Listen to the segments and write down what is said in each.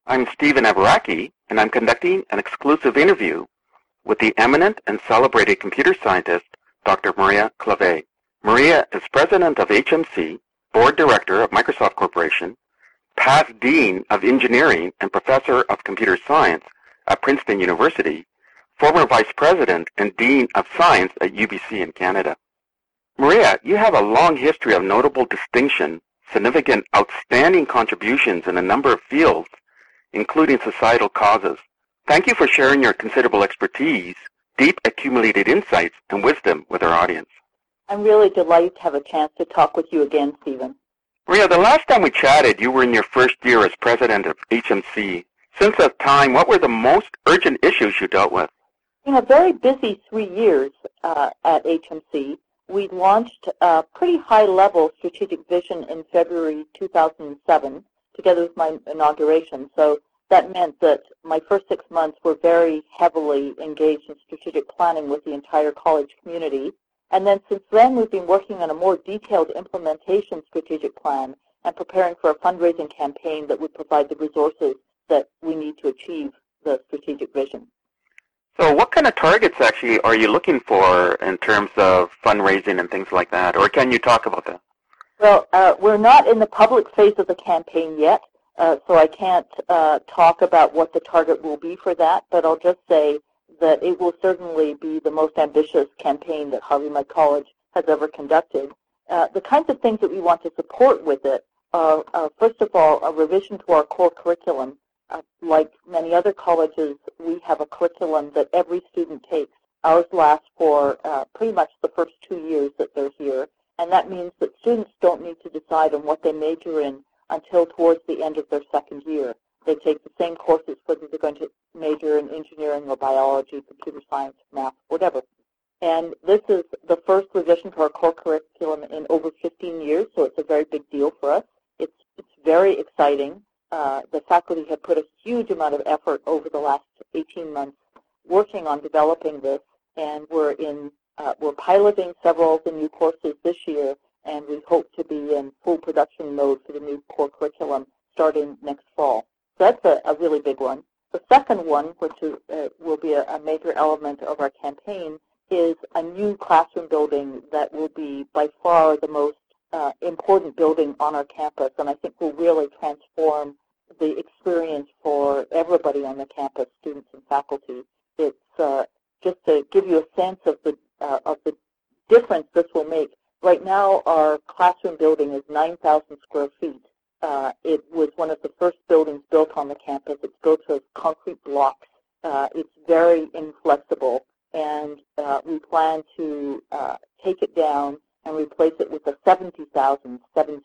I'm Stephen Averaki, and I'm conducting an exclusive interview with the eminent and celebrated computer scientist, Dr. Maria Clave. Maria is president of HMC, board director of Microsoft Corporation, past dean of engineering and professor of computer science at Princeton University, former vice president and dean of science at UBC in Canada. Maria, you have a long history of notable distinction, significant outstanding contributions in a number of fields, including societal causes. Thank you for sharing your considerable expertise, deep accumulated insights, and wisdom with our audience. I'm really delighted to have a chance to talk with you again, Stephen. Maria, the last time we chatted, you were in your first year as president of HMC. Since that time, what were the most urgent issues you dealt with? In a very busy 3 years at HMC, we launched a pretty high-level strategic vision in February 2007, together with my inauguration. So that meant that my first 6 months were very heavily engaged in strategic planning with the entire college community. And then since then, we've been working on a more detailed implementation strategic plan and preparing for a fundraising campaign that would provide the resources that we need to achieve the strategic vision. So what kind of targets actually are you looking for in terms of fundraising and things like that? Or can you talk about that? Well, we're not in the public phase of the campaign yet, so I can't talk about what the target will be for that, but I'll just say that it will certainly be the most ambitious campaign that Harvey-Mudd College has ever conducted. The kinds of things that we want to support with it are, first of all, a revision to our core curriculum. Like many other colleges, we have a curriculum that every student takes. Ours lasts for pretty much the first 2 years that they're here, and that means that students don't need to decide on what they major in until towards the end of their second year. They take the same courses whether they're going to major in engineering or biology, computer science, math, whatever. And this is the first revision to our core curriculum in over 15 years, so it's a very big deal for us. It's very exciting. The faculty have put a huge amount of effort over the last 18 months working on developing this, and we're piloting several of the new courses this year, and we hope to be in full production mode for the new core curriculum starting next fall. So that's a really big one. The second one, which will be a major element of our campaign, is a new classroom building that will be by far the most important building on our campus, and I think will really transform the experience for everybody on the campus, students and faculty. It's just to give you a sense of the difference this will make. Right now, our classroom building is 9,000 square feet. It was one of the first buildings built on the campus. It's built of concrete blocks. It's very inflexible, and we plan to take it down and replace it with a 70,000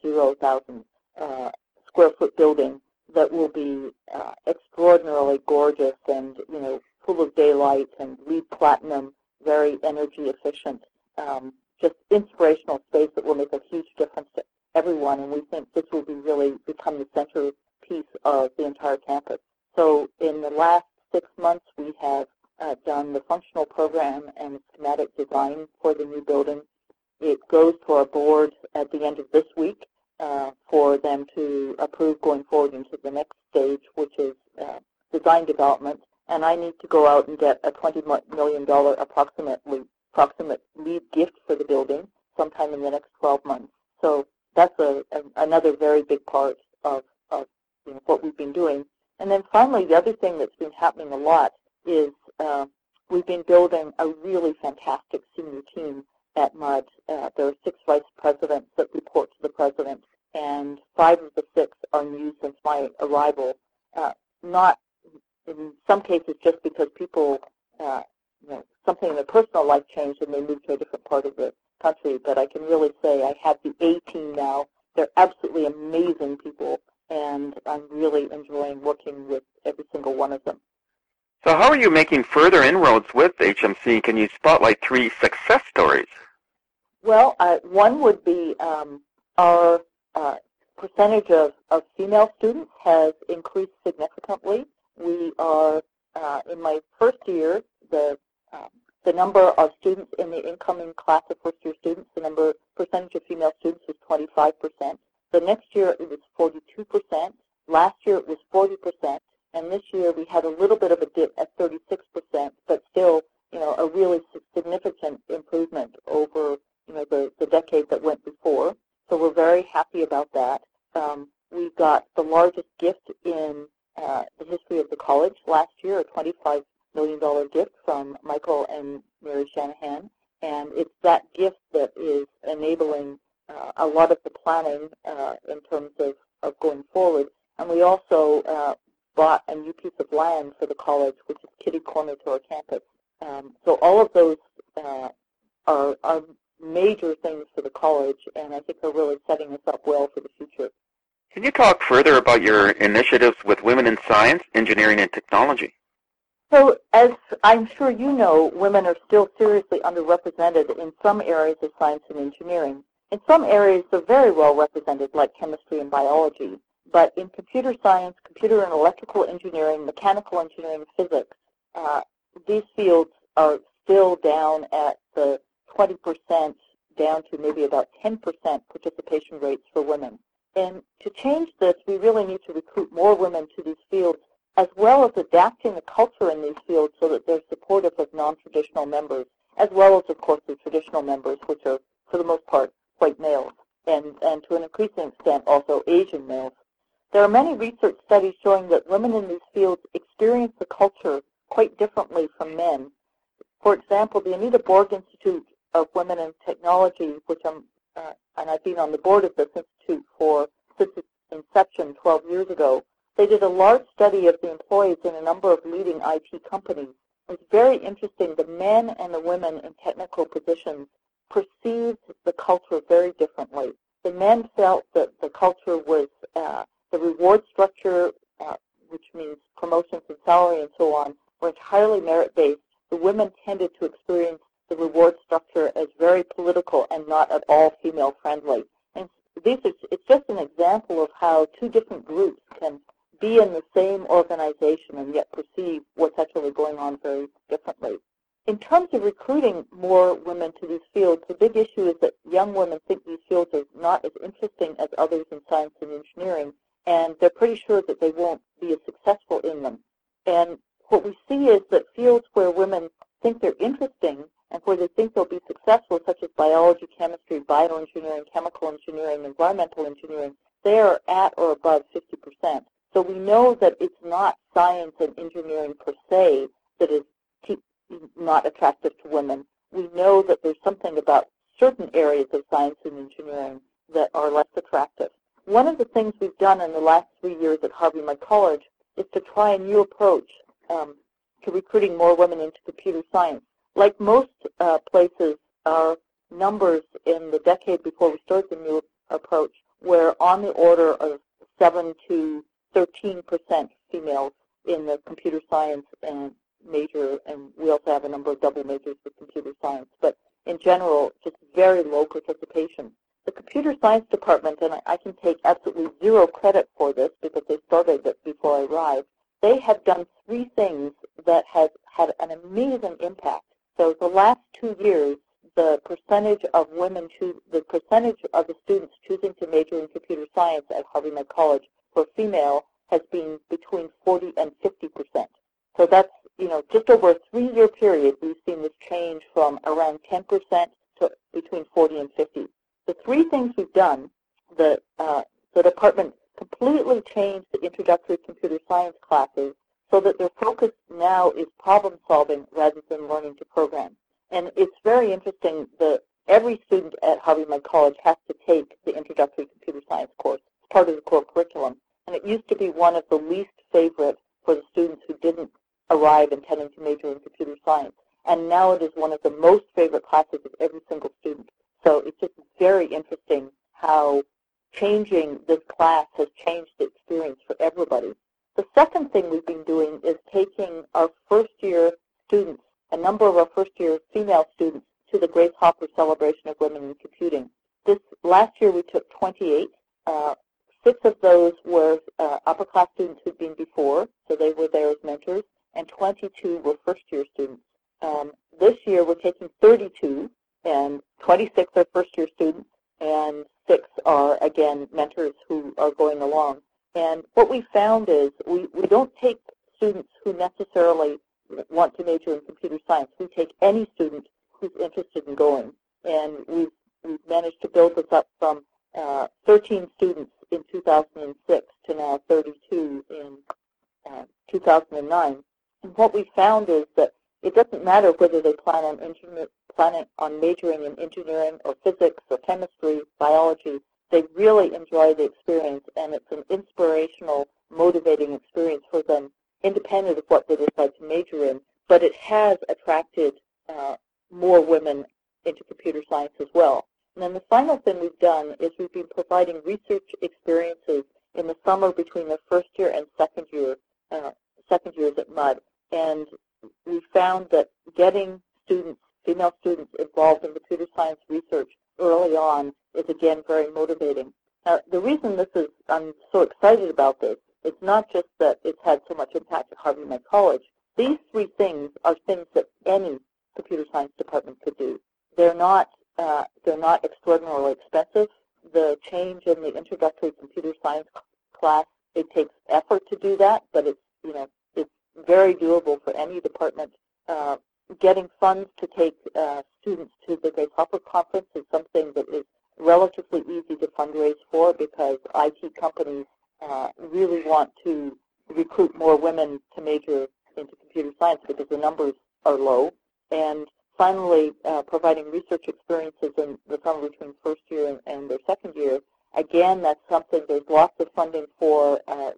square foot building that will be extraordinarily gorgeous and, full of daylight and LEED platinum, very energy efficient, just inspirational space that will make a huge difference to everyone, and we think this will really become the centerpiece of the entire campus. So in the last 6 months, we have done the functional program and schematic design for the new building. It goes to our board at the end of this week for them to approve going forward into the next stage, which is design development. And I need to go out and get a $20 million approximate LEED gift for the building sometime in the next 12 months. So that's another very big part of what we've been doing. And then finally, the other thing that's been happening a lot is we've been building a really fantastic senior team at Mudd. There are 6 vice presidents that report to the president, and 5 of the 6 are new since my arrival. Not in some cases just because people, something in their personal life changed and they moved to a different part of the country, but I can really say I have the A team now. They're absolutely amazing people, and I'm really enjoying working with every single one of them. So how are you making further inroads with HMC? Can you spotlight 3 success stories? Well, one would be our percentage of female students has increased significantly. We are, in my first year, the number of students in the incoming class of first-year students, the percentage of female students was 25%. The next year it was 42%. Last year it was 40%. and this year we had a little bit of a dip at 36%, but still, a really significant improvement over, the decade that went before. So we're very happy about that. We got the largest gift in the history of the college last year, a $25 million gift from Michael and Mary Shanahan, and it's that gift that is enabling a lot of the planning in terms of going forward. And we also bought a new piece of land for the college, which is kitty corner to our campus. So all of those are major things for the college, and I think are really setting us up well for the future. Can you talk further about your initiatives with women in science, engineering, and technology? So as I'm sure you know, women are still seriously underrepresented in some areas of science and engineering. In some areas, they're very well represented, like chemistry and biology. But in computer science, computer and electrical engineering, mechanical engineering, physics, these fields are still down at the 20% down to maybe about 10% participation rates for women. And to change this, we really need to recruit more women to these fields, as well as adapting the culture in these fields so that they're supportive of non-traditional members, as well as, of course, the traditional members, which are, for the most part, white males, and to an increasing extent also Asian males. There are many research studies showing that women in these fields experience the culture quite differently from men. For example, the Anita Borg Institute of Women in Technology, which and I've been on the board of this institute since its inception 12 years ago, they did a large study of the employees in a number of leading IT companies. It was very interesting. The men and the women in technical positions perceived the culture very differently. The men felt that the culture was the reward structure, which means promotions and salary and so on, were entirely merit-based. The women tended to experience the reward structure as very political and not at all female-friendly. And it's just an example of how two different groups can be in the same organization and yet perceive what's actually going on very differently. In terms of recruiting more women to these fields, the big issue is that young women think these fields are not as interesting as others in science and engineering, and they're pretty sure that they won't be as successful in them. And what we see is that fields where women think they're interesting and where they think they'll be successful, such as biology, chemistry, bioengineering, chemical engineering, environmental engineering, they are at or above 50%. So we know that it's not science and engineering per se that is not attractive to women. We know that there's something about certain areas of science and engineering that are less attractive. One of the things we've done in the last 3 years at Harvey-Mudd College is to try a new approach to recruiting more women into computer science. Like most places, our numbers in the decade before we started the new approach were on the order of 7 to 13% females in the computer science and major, and we also have a number of double majors with computer science, but in general, just very low participation. The computer science department, and I can take absolutely zero credit for this because they started it before I arrived, they have done 3 things that have had an amazing impact. So the last 2 years, the percentage of the students choosing to major in computer science at Harvey-Mudd College for female has been between 40 and 50%. So that's, just over a 3-year period, we've seen this change from around 10% to between 40 and 50. The 3 things we've done, the department completely changed the introductory computer science classes so that their focus now is problem solving rather than learning to program. And it's very interesting that every student at Harvey-Mudd College has to take the introductory computer science course. It's part of the core curriculum. And it used to be one of the least favorite for the students who didn't arrive intending to major in computer science. And now it is one of the most favorite classes of every single student. So it's just very interesting how changing this class has changed the experience for everybody. The second thing we've been doing is taking our first-year students, a number of our first-year female students, to the Grace Hopper Celebration of Women in Computing. Last year we took 28. 6 of those were upper-class students who'd been before, so they were there as mentors, and 22 were first-year students. This year we're taking 32, and 26 are first-year students, and 6 are, again, mentors who are going along. And what we found is we don't take students who necessarily want to major in computer science. We take any student who's interested in going. And we've managed to build this up from 13 students in 2006 to now 32 in 2009. And what we found is that it doesn't matter whether they plan on majoring in engineering or physics or chemistry, biology. They really enjoy the experience, and it's an inspirational, motivating experience for them, independent of what they decide to major in. But it has attracted more women into computer science as well. And then the final thing we've done is we've been providing research experiences in the summer between their first year and second years at MUD. And we found that getting students, female students, involved in computer science research early on is, again, very motivating. Now, the reason I'm so excited about this, it's not just that it's had so much impact at Harvey Med College. These three things are things that any computer science department could do. They're not extraordinarily expensive. The change in the introductory computer science class, it takes effort to do that, but it's very doable for any department. Getting funds to take students to the Grace Hopper Conference is something that is relatively easy to fundraise for, because IT companies really want to recruit more women to major into computer science because the numbers are low. And finally, providing research experiences in the summer between first year and their second year. Again, that's something, there's lots of funding for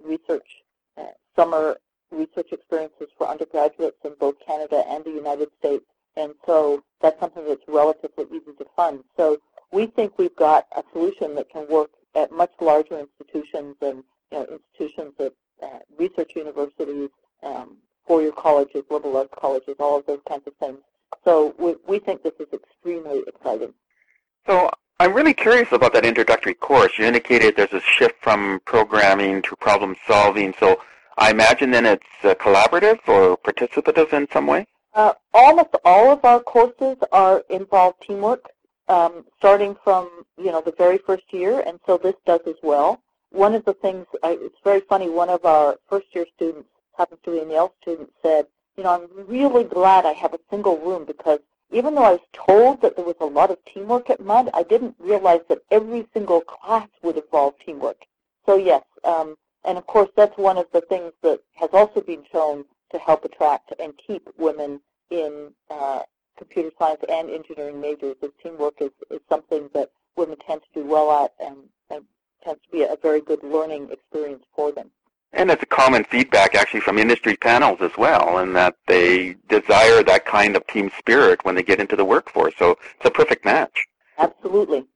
summer research experiences for undergraduates in both Canada and the United States. And so that's something that's relatively easy to fund. So we think we've got a solution that can work at much larger institutions and institutions at research universities, four-year colleges, liberal arts colleges, all of those kinds of things. So we think this is extremely exciting. So I'm really curious about that introductory course. You indicated there's a shift from programming to problem solving. So I imagine then it's collaborative or participative in some way? Almost all of our courses involve teamwork, starting from the very first year, and so this does as well. One of the things, it's very funny, one of our first-year students, happens to be a Yale student, said, I'm really glad I have a single room, because even though I was told that there was a lot of teamwork at MUD, I didn't realize that every single class would involve teamwork. So yes, and of course that's one of the things that has also been shown to help attract and keep women in computer science and engineering majors. Is teamwork is something that women tend to do well at, and tends to be a very good learning experience for them. And it's a common feedback actually from industry panels as well, and that they desire that kind of team spirit when they get into the workforce. So it's a perfect match. Absolutely.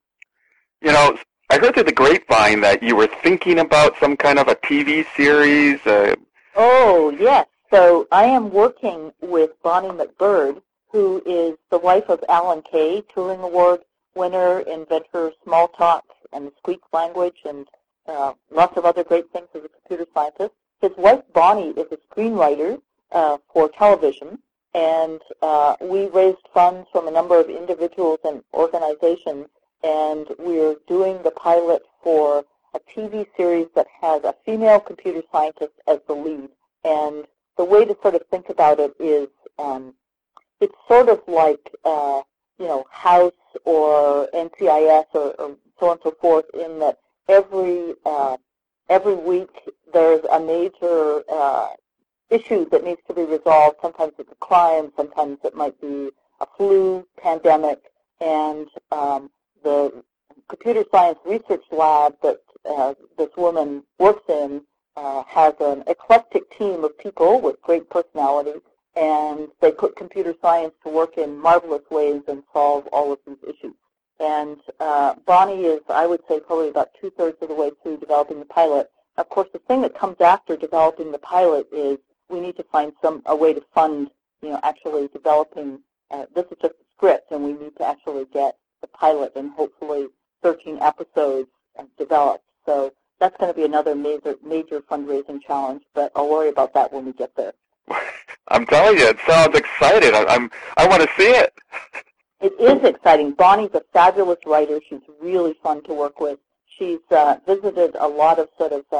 I heard through the grapevine that you were thinking about some kind of a TV series. Oh, yes. So I am working with Bonnie McBird, who is the wife of Alan Kay, Turing Award winner, inventor of Smalltalk and the Squeak language, and lots of other great things as a computer scientist. His wife, Bonnie, is a screenwriter for television, and we raised funds from a number of individuals and organizations, and we're doing the pilot for a TV series that has a female computer scientist as the lead. And the way to sort of think about it is it's sort of like, House or NCIS or so on and so forth, in that every week there's a major issue that needs to be resolved. Sometimes it's a crime, sometimes it might be a flu pandemic, and the computer science research lab that this woman works in has an eclectic team of people with great personalities, and they put computer science to work in marvelous ways and solve all of these issues. And Bonnie is, I would say, probably about two-thirds of the way through developing the pilot. Of course, the thing that comes after developing the pilot is we need to find a way to fund, actually developing. This is just a script, and we need to actually get the pilot and hopefully 13 episodes developed. So that's going to be another major fundraising challenge, but I'll worry about that when we get there. I'm telling you, it sounds exciting. I want to see it. It is exciting. Bonnie's a fabulous writer. She's really fun to work with. She's visited a lot of sort of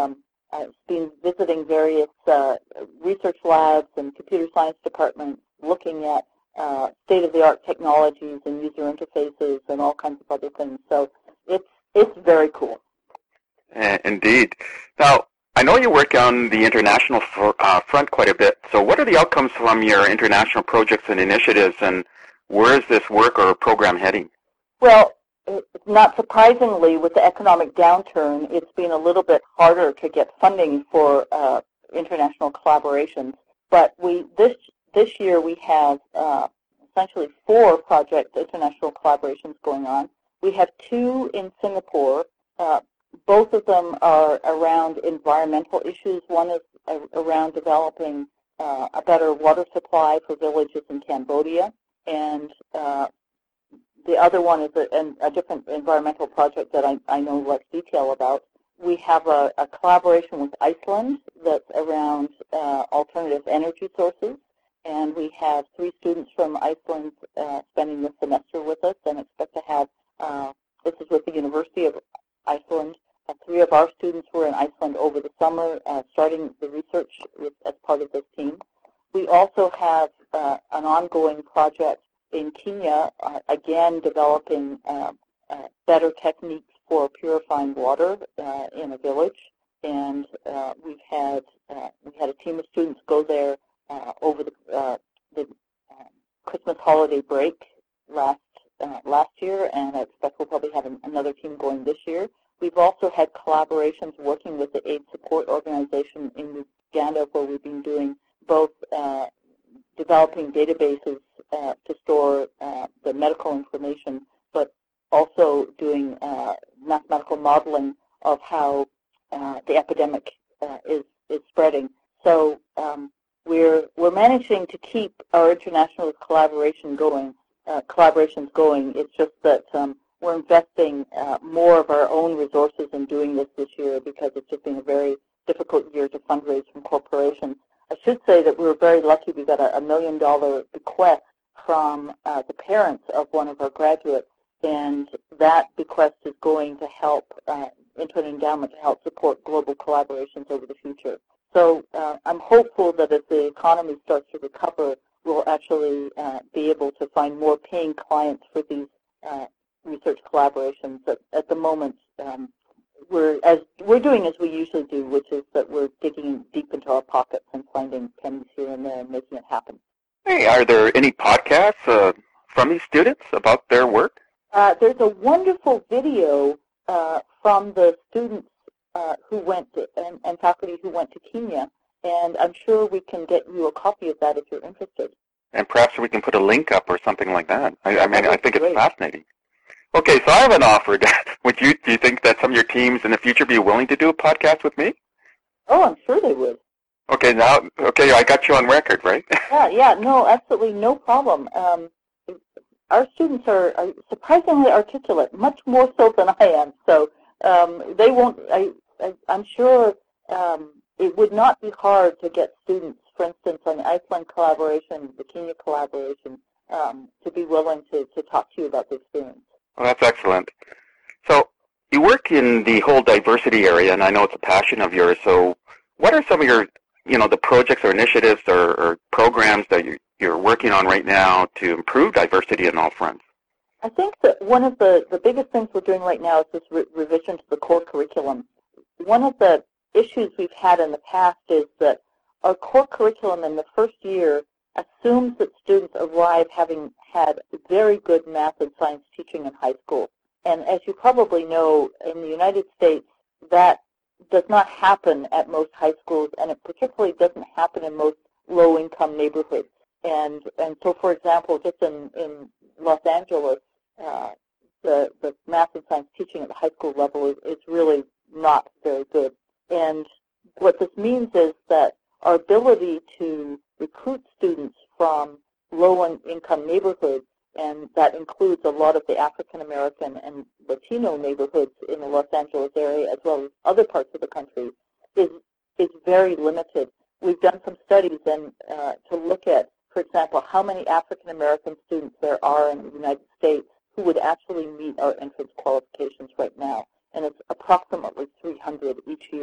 I've been visiting various research labs and computer science departments, looking at state-of-the-art technologies and user interfaces and all kinds of other things. So it's very cool. Indeed. Now, I know you work on the international front quite a bit. So what are the outcomes from your international projects and initiatives, and where is this work or program heading? Well, not surprisingly, with the economic downturn, it's been a little bit harder to get funding for international collaborations. But this year we have essentially 4 international collaborations going on. We have 2 in Singapore. Both of them are around environmental issues. One is around developing a better water supply for villages in Cambodia, and the other one is a different environmental project that I know less detail about. We have a collaboration with Iceland that's around alternative energy sources, and we have 3 students from Iceland spending the semester with us, and expect to have, this is with the University of Iceland. 3 of our students were in Iceland over the summer, starting the research as part of this team. We also have an ongoing project in Kenya, again developing better techniques for purifying water in a village, and we had a team of students go there over the Christmas holiday break last year, and I expect we'll probably have another team going this year. We've also had collaborations working with the AIDS Support Organization in Uganda, where we've been doing both developing databases to store the medical information, but also doing mathematical modeling of how the epidemic is spreading. So we're managing to keep our international collaborations going. It's just that we're investing more of our own resources in doing this year, because it's just been a very difficult year to fundraise from corporations. I should say that we were very lucky. We got a $1 million bequest from the parents of one of our graduates, and that bequest is going to help into an endowment to help support global collaborations over the future. So I'm hopeful that as the economy starts to recover, we'll actually be able to find more paying clients for these research collaborations. But at the moment, we're doing as we usually do, which is that we're digging deep into our pockets and finding pennies here and there and making it happen. Hey, are there any podcasts from these students about their work? There's a wonderful video from the students who went to, and faculty who went to Kenya, and I'm sure we can get you a copy of that if you're interested. And perhaps we can put a link up or something like that. I think it's fascinating. Okay, so I have an offer. Do you think that some of your teams in the future be willing to do a podcast with me? Oh, I'm sure they would. Okay, I got you on record, right? No, absolutely, no problem. Our students are surprisingly articulate, much more so than I am. So they won't. I'm sure it would not be hard to get students, for instance, on the Iceland collaboration, the Kenya collaboration, to be willing to talk to you about the experience. Well, that's excellent. So you work in the whole diversity area, and I know it's a passion of yours. So what are some of your, the projects or initiatives or programs that you're working on right now to improve diversity on all fronts? I think that one of the biggest things we're doing right now is this revision to the core curriculum. One of the issues we've had in the past is that our core curriculum in the first year assumes that students arrive having had very good math and science teaching in high school. And as you probably know, in the United States, that does not happen at most high schools, and it particularly doesn't happen in most low-income neighborhoods. And so, for example, just in Los Angeles, the math and science teaching at the high school level is really not very good. And what this means is that our ability to recruit students from low-income neighborhoods, and that includes a lot of the African-American and Latino neighborhoods in the Los Angeles area, as well as other parts of the country, is very limited. We've done some studies to look at, for example, how many African-American students there are in the United States who would actually meet our entrance qualifications right now, and it's approximately 300 each year.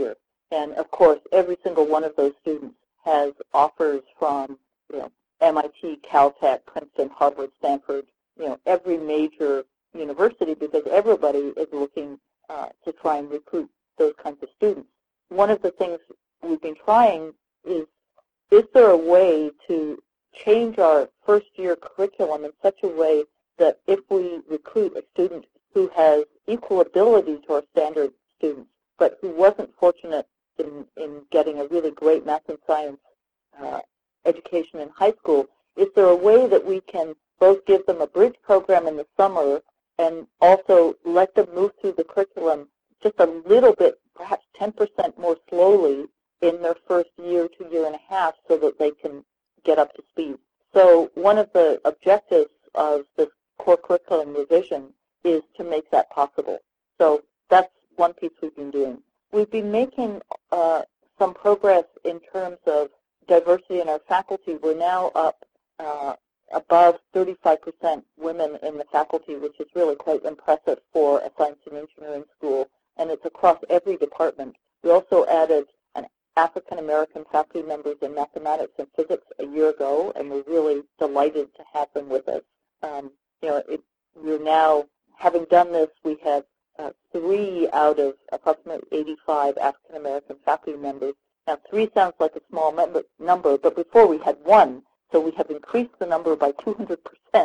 And of course, every single one of those students has offers from, MIT, Caltech, Princeton, Harvard, Stanford, every major university, because everybody is looking to try and recruit those kinds of students. One of the things we've been trying is there a way to change our first-year curriculum in such a way that if we recruit a student who has equal ability to our standard students, but who wasn't fortunate in getting a really great math and science education in high school, is there a way that we can both give them a bridge program in the summer and also let them move through the curriculum just a little bit, perhaps 10% more slowly in their first year to year and a half so that they can get up to speed? So one of the objectives of this core curriculum revision is to make that possible. So that's one piece we've been doing. We've been making some progress in terms of diversity in our faculty. We're now up above 35% women in the faculty, which is really quite impressive for a science and engineering school, and it's across every department. We also added an African-American faculty members in mathematics and physics a year ago, and we're really delighted to have them with us. We're now, having done this, we have 3 out of approximately 85 African-American faculty members. Now, 3 sounds like a small number, but before we had 1, so we have increased the number by 200%.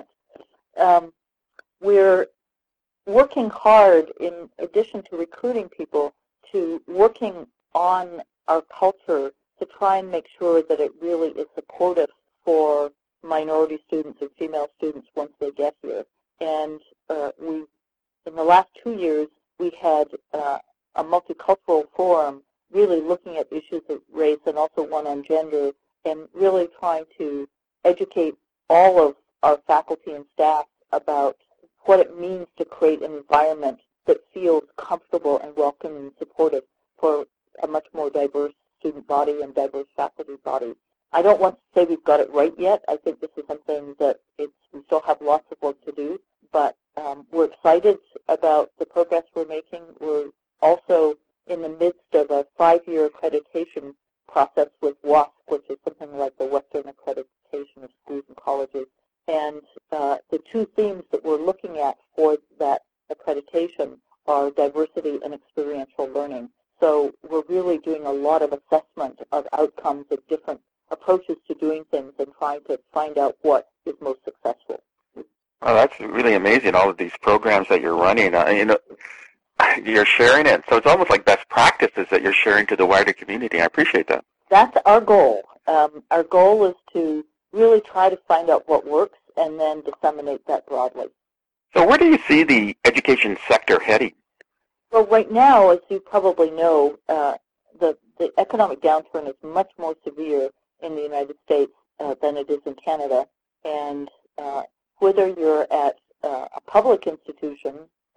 We're working hard, in addition to recruiting people, to working on our culture to try and make sure that it really is supportive for minority students and female students once they get here. And in the last 2 years, we had a multicultural forum really looking at issues of race and also one on gender, and really trying to educate all of our faculty and staff about what it means to create an environment that feels comfortable and welcoming and supportive for a much more diverse student body and diverse faculty body. I don't want to say we've got it right yet. I think this is something that we still have lots of work to do, but we're excited about the progress we're making. We're also in the midst of a 5-year accreditation process with WASC, which is something like the Western Accreditation of Schools and Colleges. And the 2 themes that we're looking at for that accreditation are diversity and experiential learning. So we're really doing a lot of assessment of outcomes of different approaches to doing things and trying to find out what is most successful. Oh, that's really amazing, all of these programs that you're running. You're sharing it. So it's almost like best practices that you're sharing to the wider community. I appreciate that. That's our goal. Our goal is to really try to find out what works and then disseminate that broadly. So where do you see the education sector heading? Well, right now, as you probably know, the economic downturn is much more severe in the United States than it is in Canada. And whether you're at a public institution,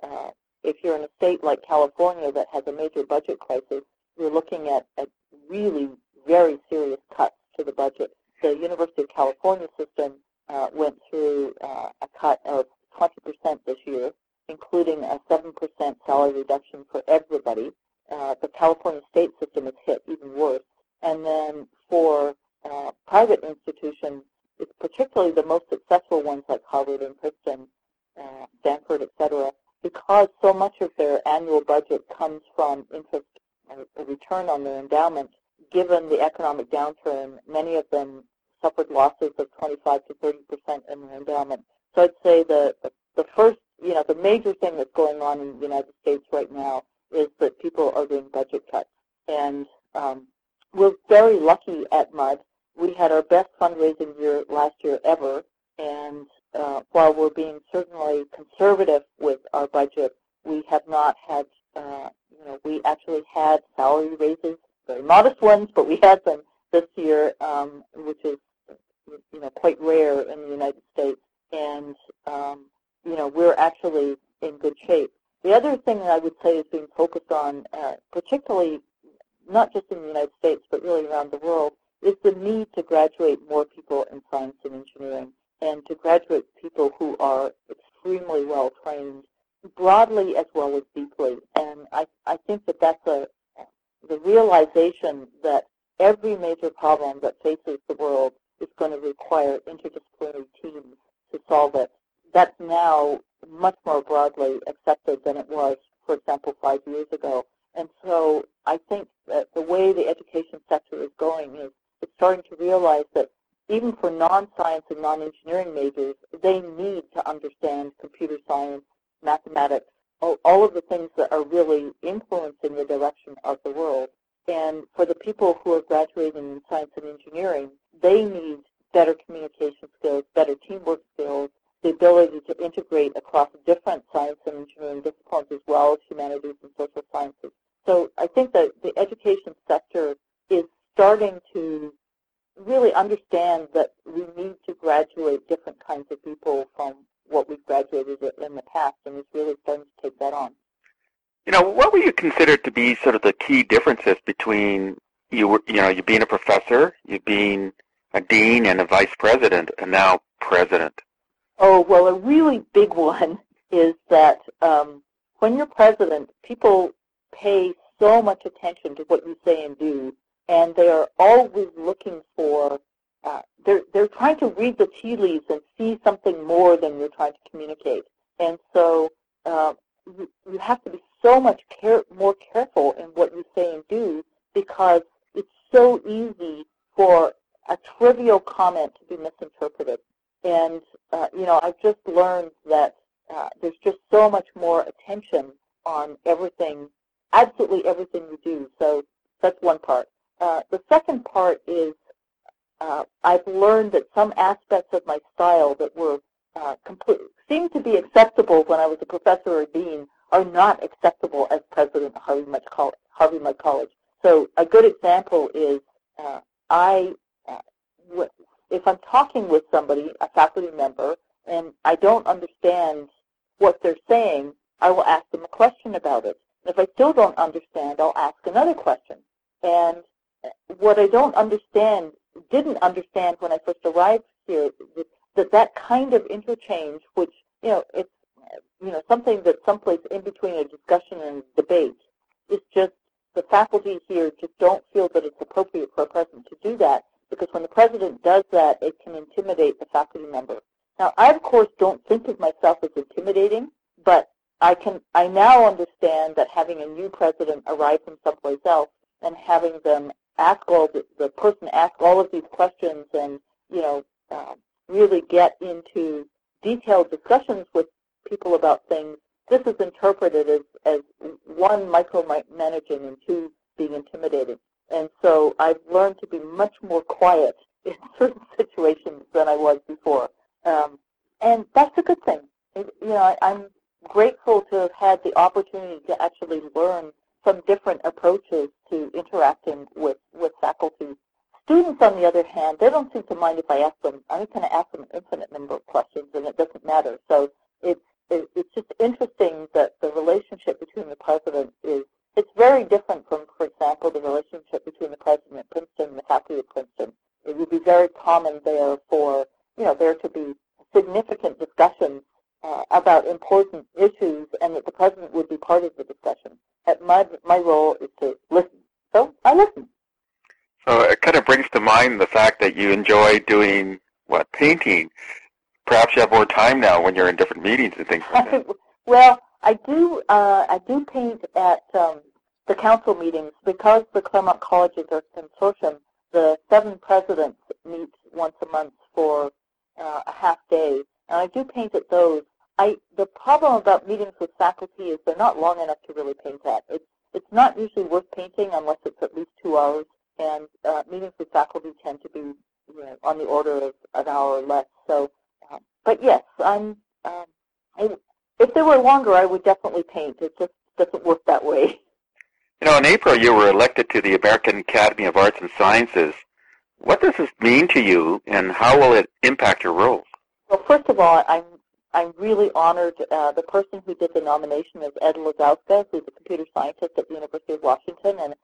if you're in a state like California that has a major budget crisis, you're looking at really very serious cuts to the budget. The University of California system went through a cut of 20% this year, including a 7% salary reduction for everybody. The California state system is hit even worse. And then for private institutions, it's particularly the most successful ones like Harvard and Princeton, Stanford, et cetera, because so much of their annual budget comes from interest or return on their endowment. Given the economic downturn, many of them suffered losses of 25 to 30% in their endowment. So I'd say the first, the major thing that's going on in the United States right now is that people are doing budget cuts. And we're very lucky at MUD. We had our best fundraising year last year ever, and while we're being certainly conservative with our budget, we have not had, we actually had salary raises, very modest ones, but we had them this year, which is, quite rare in the United States. And, we're actually in good shape. The other thing that I would say is being focused on, particularly not just in the United States, but really around the world, is the need to graduate more people in science and engineering, and to graduate people who are extremely well trained, broadly as well as deeply. And I think that that's the real realization that every major problem that faces the world is going to require interdisciplinary teams to solve it. That's now much more broadly accepted than it was, for example, 5 years ago. And so I think that the way the education sector is going is it's starting to realize that even for non-science and non-engineering majors, they need to understand computer science, mathematics, all of the things that are really influencing the direction of the world. And for the people who are graduating in science and engineering, they need better communication skills, better teamwork skills, the ability to integrate across different science and engineering disciplines as well as humanities and social sciences. So I think that the education sector is starting to really understand that we need to graduate different kinds of people from what we've graduated in the past, and is really starting to take that on. What would you consider to be sort of the key differences between you being a professor, you being a dean and a vice president, and now president? Oh, well, a really big one is that when you're president, people pay so much attention to what you say and do, and they are always looking for, they're trying to read the tea leaves and see something more than you're trying to communicate. And so you have to be so much more careful in what you say and do, because it's so easy for a trivial comment to be misinterpreted. And, I've just learned that there's just so much more attention on everything, absolutely everything you do. So that's one part. The second part is I've learned that some aspects of my style that were seemed to be acceptable when I was a professor or dean are not acceptable as president of Harvey Mudd College. So a good example is if I'm talking with somebody, a faculty member, and I don't understand what they're saying, I will ask them a question about it. And if I still don't understand, I'll ask another question. And what I didn't understand when I first arrived here, that kind of interchange, which, it's, something that's someplace in between a discussion and a debate, is just the faculty here just don't feel that it's appropriate for a president to do that, because when the president does that, it can intimidate the faculty member. Now, I, of course, don't think of myself as intimidating, but I now understand that having a new president arrive from someplace else and having them the person ask all of these questions and, really get into detailed discussions with people about things, this is interpreted as one, micromanaging, and two, being intimidating. And so I've learned to be much more quiet in certain situations than I was before. And that's a good thing. I'm grateful to have had the opportunity to actually learn some different approaches to interacting with faculty. Students, on the other hand, they don't seem to mind if I ask them. I'm going to ask them an infinite number of questions, and it doesn't matter. So it's just interesting that the relationship between the president it's very different from, for example, the relationship between the president at Princeton and the faculty at Princeton. It would be very common there for, there to be significant discussions about important issues, and that the president would be part of the discussion. My role is to listen. So I listen. So it kind of brings to mind the fact that you enjoy doing, painting. Perhaps you have more time now when you're in different meetings and things like that. Well, I do paint at the council meetings. Because the Claremont Colleges are a consortium, the 7 presidents meet once a month for a half day, and I do paint at those. The problem about meetings with faculty is they're not long enough to really paint at. It's not usually worth painting unless it's at least 2 hours, and meetings with faculty tend to be on the order of an hour or less. So, but yes, if they were longer, I would definitely paint. It just doesn't work that way. In April, you were elected to the American Academy of Arts and Sciences. What does this mean to you, and how will it impact your role? Well, first of all, I'm really honored. The person who did the nomination is Ed Lazowska, who's a computer scientist at the University of Washington, and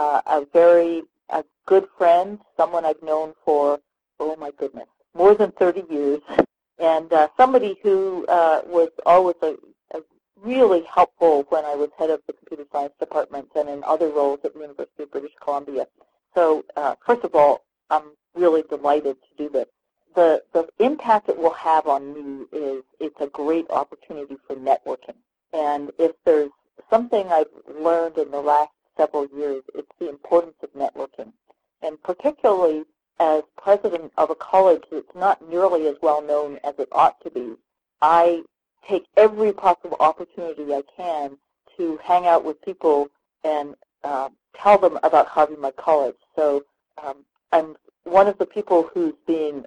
a good friend, someone I've known for, oh my goodness, more than 30 years, and somebody who was always a really helpful when I was head of the computer science department and in other roles at the University of British Columbia. So first of all, I'm really delighted to do this. The impact it will have on me is it's a great opportunity for networking. And if there's something I've learned in the last several years, it's the importance of networking. And particularly as president of a college that's not nearly as well known as it ought to be, I take every possible opportunity I can to hang out with people and tell them about Harvey Mudd College. So I'm one of the people who's being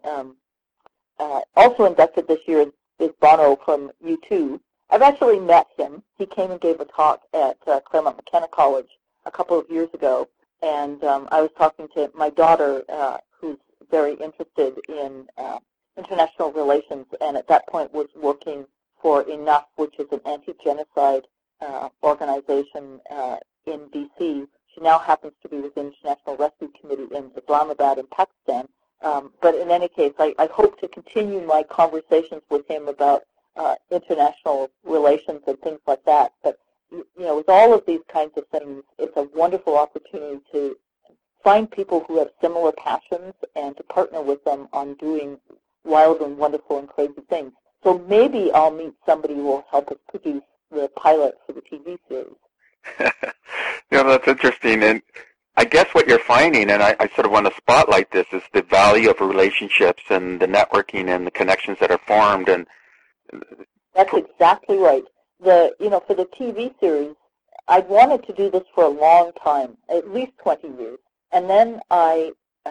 also inducted this year is Bono from U2. I've actually met him. He came and gave a talk at Claremont McKenna College a couple of years ago, and I was talking to my daughter, who's very interested in international relations, and at that point was working for Enough, which is an anti-genocide organization in D.C. She now happens to be with the International Rescue Committee in Islamabad in Pakistan. But in any case, I hope to continue my conversations with him about international relations and things like that. But with all of these kinds of things, it's a wonderful opportunity to find people who have similar passions and to partner with them on doing wild and wonderful and crazy things. So maybe I'll meet somebody who will help us produce the pilot for the TV series. That's interesting. And I guess what you're finding, and I sort of want to spotlight this, is the value of relationships and the networking and the connections that are formed. And that's exactly right. For the TV series, I'd wanted to do this for a long time, at least 20 years. And then I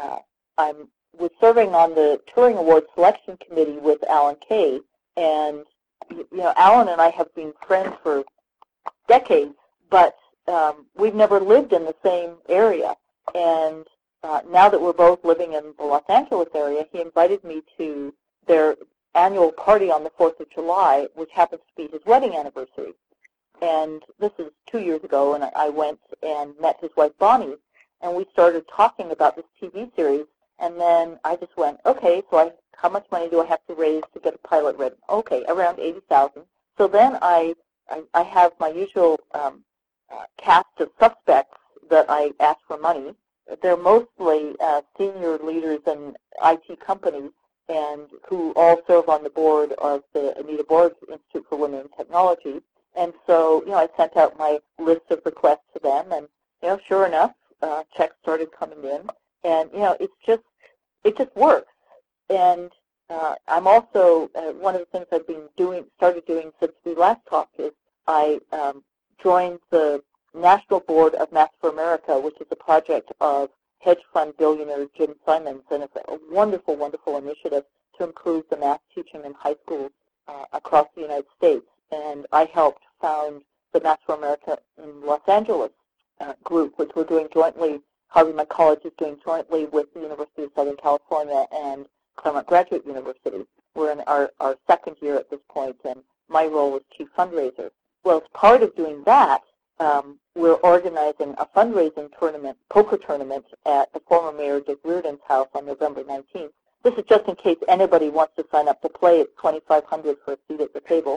was serving on the Turing Award Selection Committee with Alan Kay, and Alan and I have been friends for decades, but we've never lived in the same area. And now that we're both living in the Los Angeles area, he invited me to their annual party on the 4th of July, which happens to be his wedding anniversary. And this is 2 years ago, and I went and met his wife, Bonnie, and we started talking about this TV series. And then I just went, okay, so how much money do I have to raise to get a pilot written? Okay, around $80,000. So then I have my usual cast of suspects that I ask for money. They're mostly senior leaders in IT companies and who all serve on the board of the Anita Borg Institute for Women in Technology. And so, I sent out my list of requests to them, and sure enough, checks started coming in, and it just works. And I'm also one of the things I've been started doing since we last talked is I joined the National Board of Math for America, which is a project of hedge fund billionaire Jim Simons, and it's a wonderful, wonderful initiative to improve the math teaching in high schools across the United States. And I helped found the Math for America in Los Angeles group, which we're doing jointly. Harvey Mudd College is doing jointly with the University of Southern California and Claremont Graduate University. We're in our second year at this point, and my role is chief fundraiser. Well, as part of doing that, we're organizing a fundraising tournament, poker tournament, at the former Mayor Dick Reardon's house on November 19th. This is just in case anybody wants to sign up to play. It's $2,500 for a seat at the table.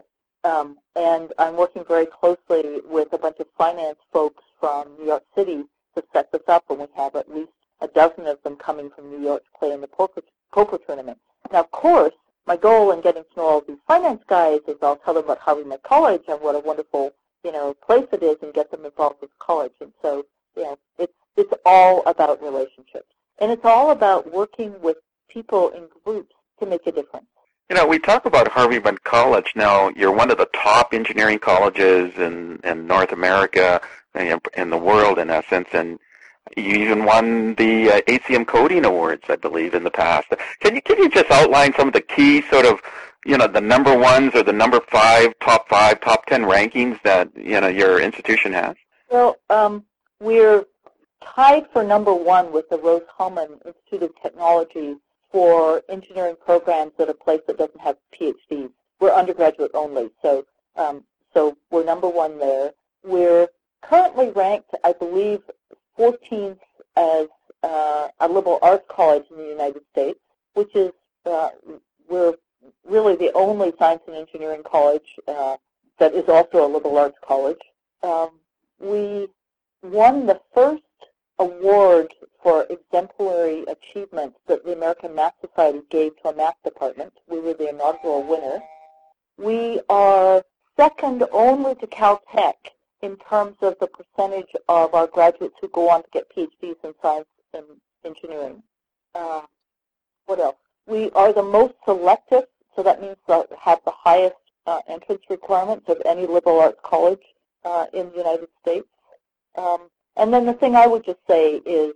And I'm working very closely with a bunch of finance folks from New York City to set this up, and we have at least a dozen of them coming from New York to play in the poker tournament. Now, of course, my goal in getting to know all these finance guys is I'll tell them about Harvey Mudd College and what a wonderful place it is and get them involved with college. And so, it's all about relationships. And it's all about working with people in groups to make a difference. We talk about Harvey Mudd College. Now, you're one of the top engineering colleges in North America, in the world, in essence, and you even won the ACM Coding Awards, I believe, in the past. Can you just outline some of the key sort of, the number ones or the number top 10 rankings that, your institution has? Well, we're tied for number one with the Rose-Hulman Institute of Technology for engineering programs at a place that doesn't have PhDs. We're undergraduate only, so we're number one there. We're currently ranked, I believe, 14th as a liberal arts college in the United States, which is we're really the only science and engineering college that is also a liberal arts college. We won the first award for exemplary achievements that the American Math Society gave to a math department. We were the inaugural winner. We are second only to Caltech in terms of the percentage of our graduates who go on to get PhDs in science and engineering. What else? We are the most selective, so that means that we have the highest entrance requirements of any liberal arts college in the United States. And then the thing I would just say is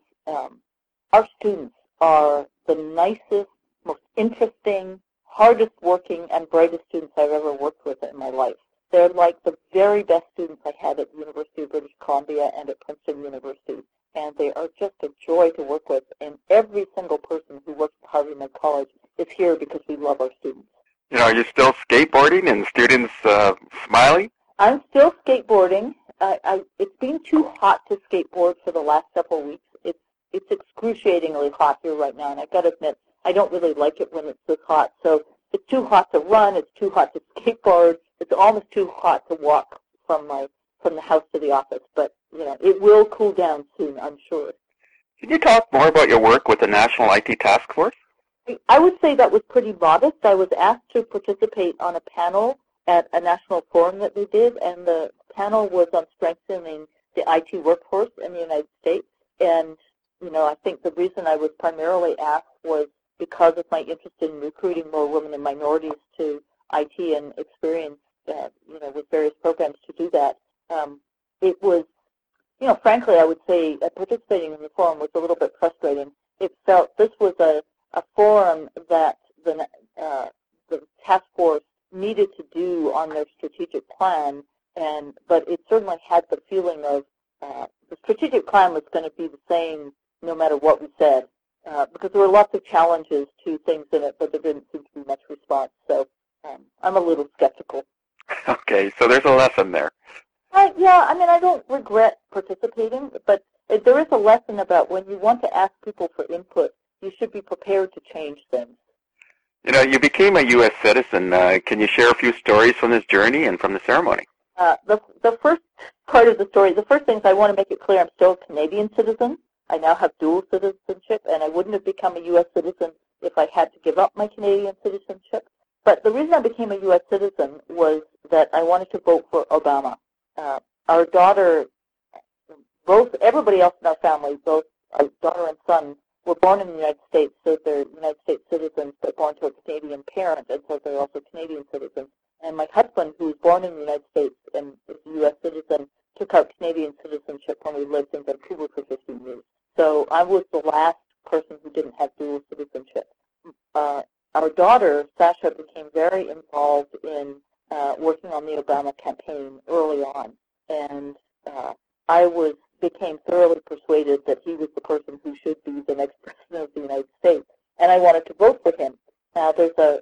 our students are the nicest, most interesting, hardest working, and brightest students I've ever worked with in my life. They're like the very best students I had at the University of British Columbia and at Princeton University. And they are just a joy to work with. And every single person who works at Harvey Med College is here because we love our students. You know, are you still skateboarding and students smiling? I'm still skateboarding. It's been too hot to skateboard for the last several weeks. It's excruciatingly hot here right now, and I've got to admit, I don't really like it when it's this hot. So it's too hot to run. It's too hot to skateboard. It's almost too hot to walk from the house to the office. But you know, it will cool down soon, I'm sure. Can you talk more about your work with the National IT Task Force? I would say that was pretty modest. I was asked to participate on a panel at a national forum that we did, and the panel was on strengthening the IT workforce in the United States. And, you know, I think the reason I was primarily asked was because of my interest in recruiting more women and minorities to IT and experience, you know, with various programs to do that. It was, you know, frankly, I would say participating in the forum was a little bit frustrating. It felt this was a forum that the task force needed to do on their strategic plan, but it certainly had the feeling of the strategic plan was going to be the same no matter what we said, because there were lots of challenges to things in it, but there didn't seem to be much response. So I'm a little skeptical. Okay, so there's a lesson there. Yeah, I mean, I don't regret participating, but there is a lesson about when you want to ask people for input, you should be prepared to change things. You know, you became a U.S. citizen. Can you share a few stories from this journey and from the ceremony? The first part of the story, the first thing is I want to make it clear I'm still a Canadian citizen. I now have dual citizenship, and I wouldn't have become a U.S. citizen if I had to give up my Canadian citizenship. But the reason I became a U.S. citizen was that I wanted to vote for Obama. Our daughter, everybody else in our family, both our daughter and son, were born in the United States, so they're United States citizens, but born to a Canadian parent, and so they're also Canadian citizens. And my husband, who was born in the United States and is a U.S. citizen, took out Canadian citizenship when we lived in Vancouver for 15 years. So I was the last person who didn't have dual citizenship. Our daughter, Sasha, became very involved in working on the Obama campaign early on, and I became thoroughly persuaded that he was the person who should be the next president of the United States, and I wanted to vote for him. Now,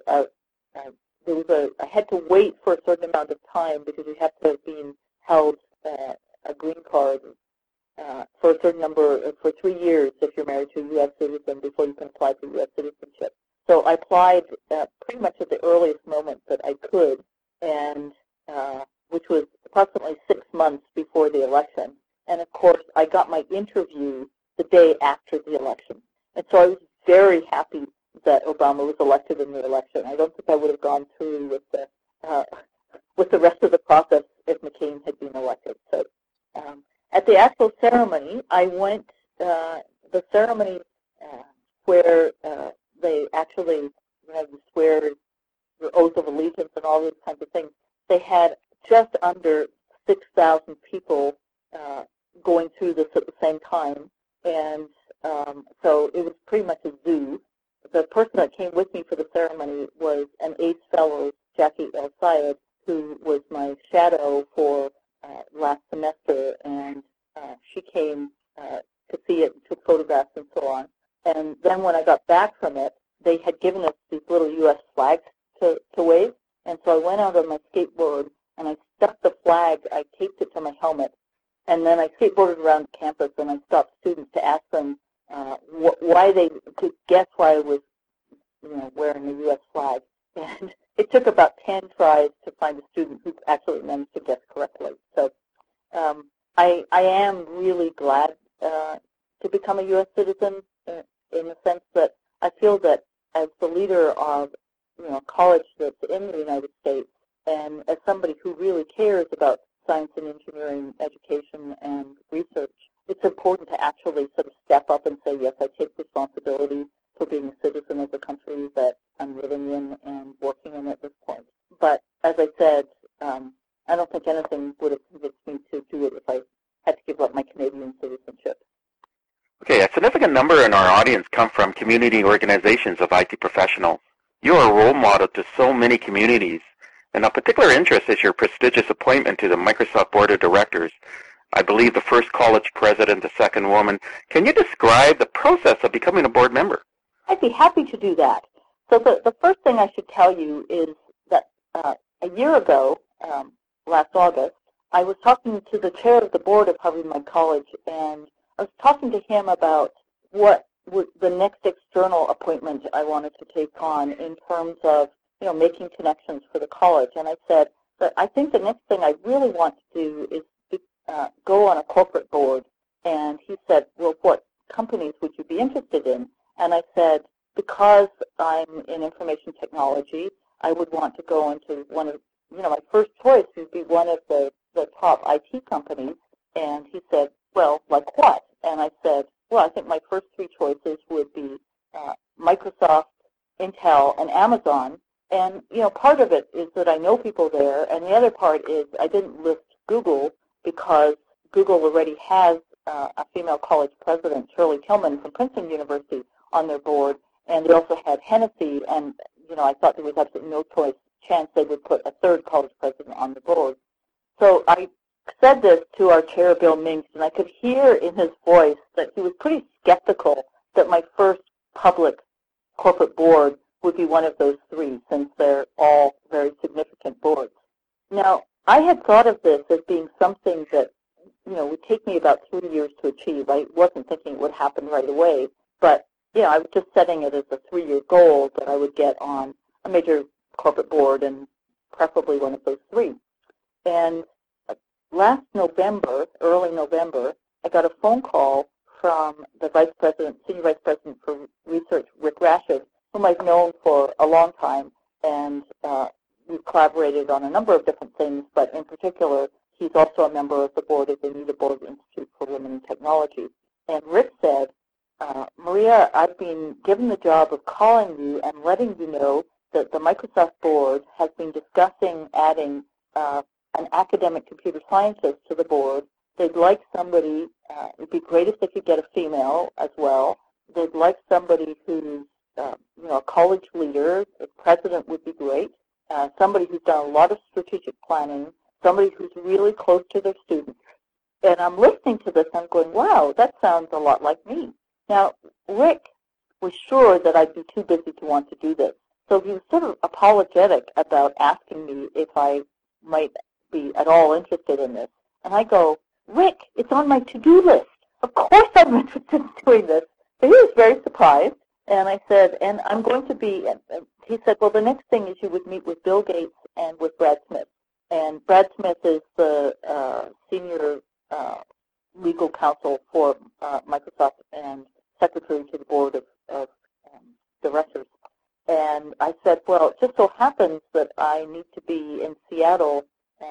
I had to wait for a certain amount of time because you have to have been held a green card for a certain for 3 years if you're married to a U.S. citizen before you can apply for U.S. citizenship. So I applied pretty much at the earliest moment that I could, and which was approximately 6 months before the election. And of course, I got my interview the day after the election. And so I was very happy that Obama was elected in the election. I don't think I would have gone through with the rest of the process if McCain had been elected. So at the actual ceremony, I went, the ceremony where they actually swear your oath of allegiance and all those kinds of things, they had just under 6,000 people going through this at the same time, and so it was pretty much a zoo. The person that came with me for the ceremony was an ACE fellow, Jackie El Sayed, who was my shadow for last semester, and she came to see it and took photographs and so on. And then when I got back from it, they had given us these little U.S. flags to wave, and so I went out on my skateboard and I stuck the flag, I taped it to my helmet, and then I skateboarded around campus and I stopped students to ask them why they could guess why I was wearing the U.S. flag. And it took about 10 tries to find a student who actually managed to guess correctly. So I am really glad to become a U.S. citizen in the sense that I feel that as the leader of a college that's in the United States, and as somebody who really cares about science and engineering education and research, it's important to actually sort of step up and say, yes, I take responsibility for being a citizen of the country that I'm living in and working in at this point. But as I said, I don't think anything would have convinced me to do it if I had to give up my Canadian citizenship. Okay, a significant number in our audience come from community organizations of IT professionals. You are a role model to so many communities, and of particular interest is your prestigious appointment to the Microsoft Board of Directors. I believe the first college president, the second woman. Can you describe the process of becoming a board member? I'd be happy to do that. So the first thing I should tell you is that a year ago, last August, I was talking to the chair of the board of Harvey-Mudd College, and I was talking to him about what would the next external appointment I wanted to take on in terms of making connections for the college. And I said that I think the next thing I really want to do is to go on a corporate board. And he said, well, what companies would you be interested in? And I said, because I'm in information technology, I would want to go into one of, my first choice would be one of the top IT companies. And he said, well, like what? And I said, well, I think my first three choices would be Microsoft, Intel, and Amazon. And, part of it is that I know people there, and the other part is I didn't list Google because Google already has a female college president, Shirley Tillman from Princeton University, on their board, and they also had Hennessy, and, I thought there was absolutely no chance they would put a third college president on the board. So I said this to our chair, Bill Minks, and I could hear in his voice that he was pretty skeptical that my first public corporate board would be one of those three, since they're all very significant boards. Now, I had thought of this as being something that, would take me about 3 years to achieve. I wasn't thinking it would happen right away, but, I was just setting it as a 3-year goal that I would get on a major corporate board, and preferably one of those three. And last November, early November, I got a phone call from the Senior Vice President for Research, Rick Rashid, whom I've known for a long time, and we've collaborated on a number of different things, but in particular, he's also a member of the board of the Anita Borg Institute for Women in Technology. And Rick said, Maria, I've been given the job of calling you and letting you know that the Microsoft board has been discussing adding an academic computer scientist to the board. They'd like somebody, it would be great if they could get a female as well. They'd like somebody who's a college leader. The president would be great. Somebody who's done a lot of strategic planning, somebody who's really close to their students. And I'm listening to this and I'm going, wow, that sounds a lot like me. Now, Rick was sure that I'd be too busy to want to do this. So he was sort of apologetic about asking me if I might be at all interested in this. And I go, Rick, it's on my to-do list. Of course I'm interested in doing this. So he was very surprised. And I said, and I'm going to be, and he said, well, the next thing is you would meet with Bill Gates and with Brad Smith. And Brad Smith is the senior legal counsel for Microsoft and secretary to the board of directors. And I said, well, it just so happens that I need to be in Seattle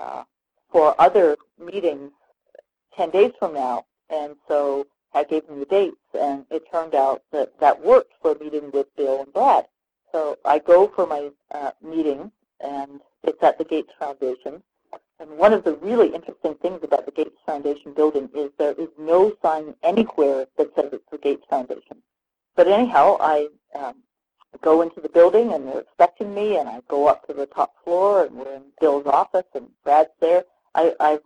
for other meetings 10 days from now. And so I gave him the dates, and it turned out that that worked for a meeting with Bill and Brad. So I go for my meeting, and it's at the Gates Foundation. And one of the really interesting things about the Gates Foundation building is there is no sign anywhere that says it's the Gates Foundation. But anyhow, I go into the building, and they're expecting me, and I go up to the top floor, and we're in Bill's office, and Brad's there. I've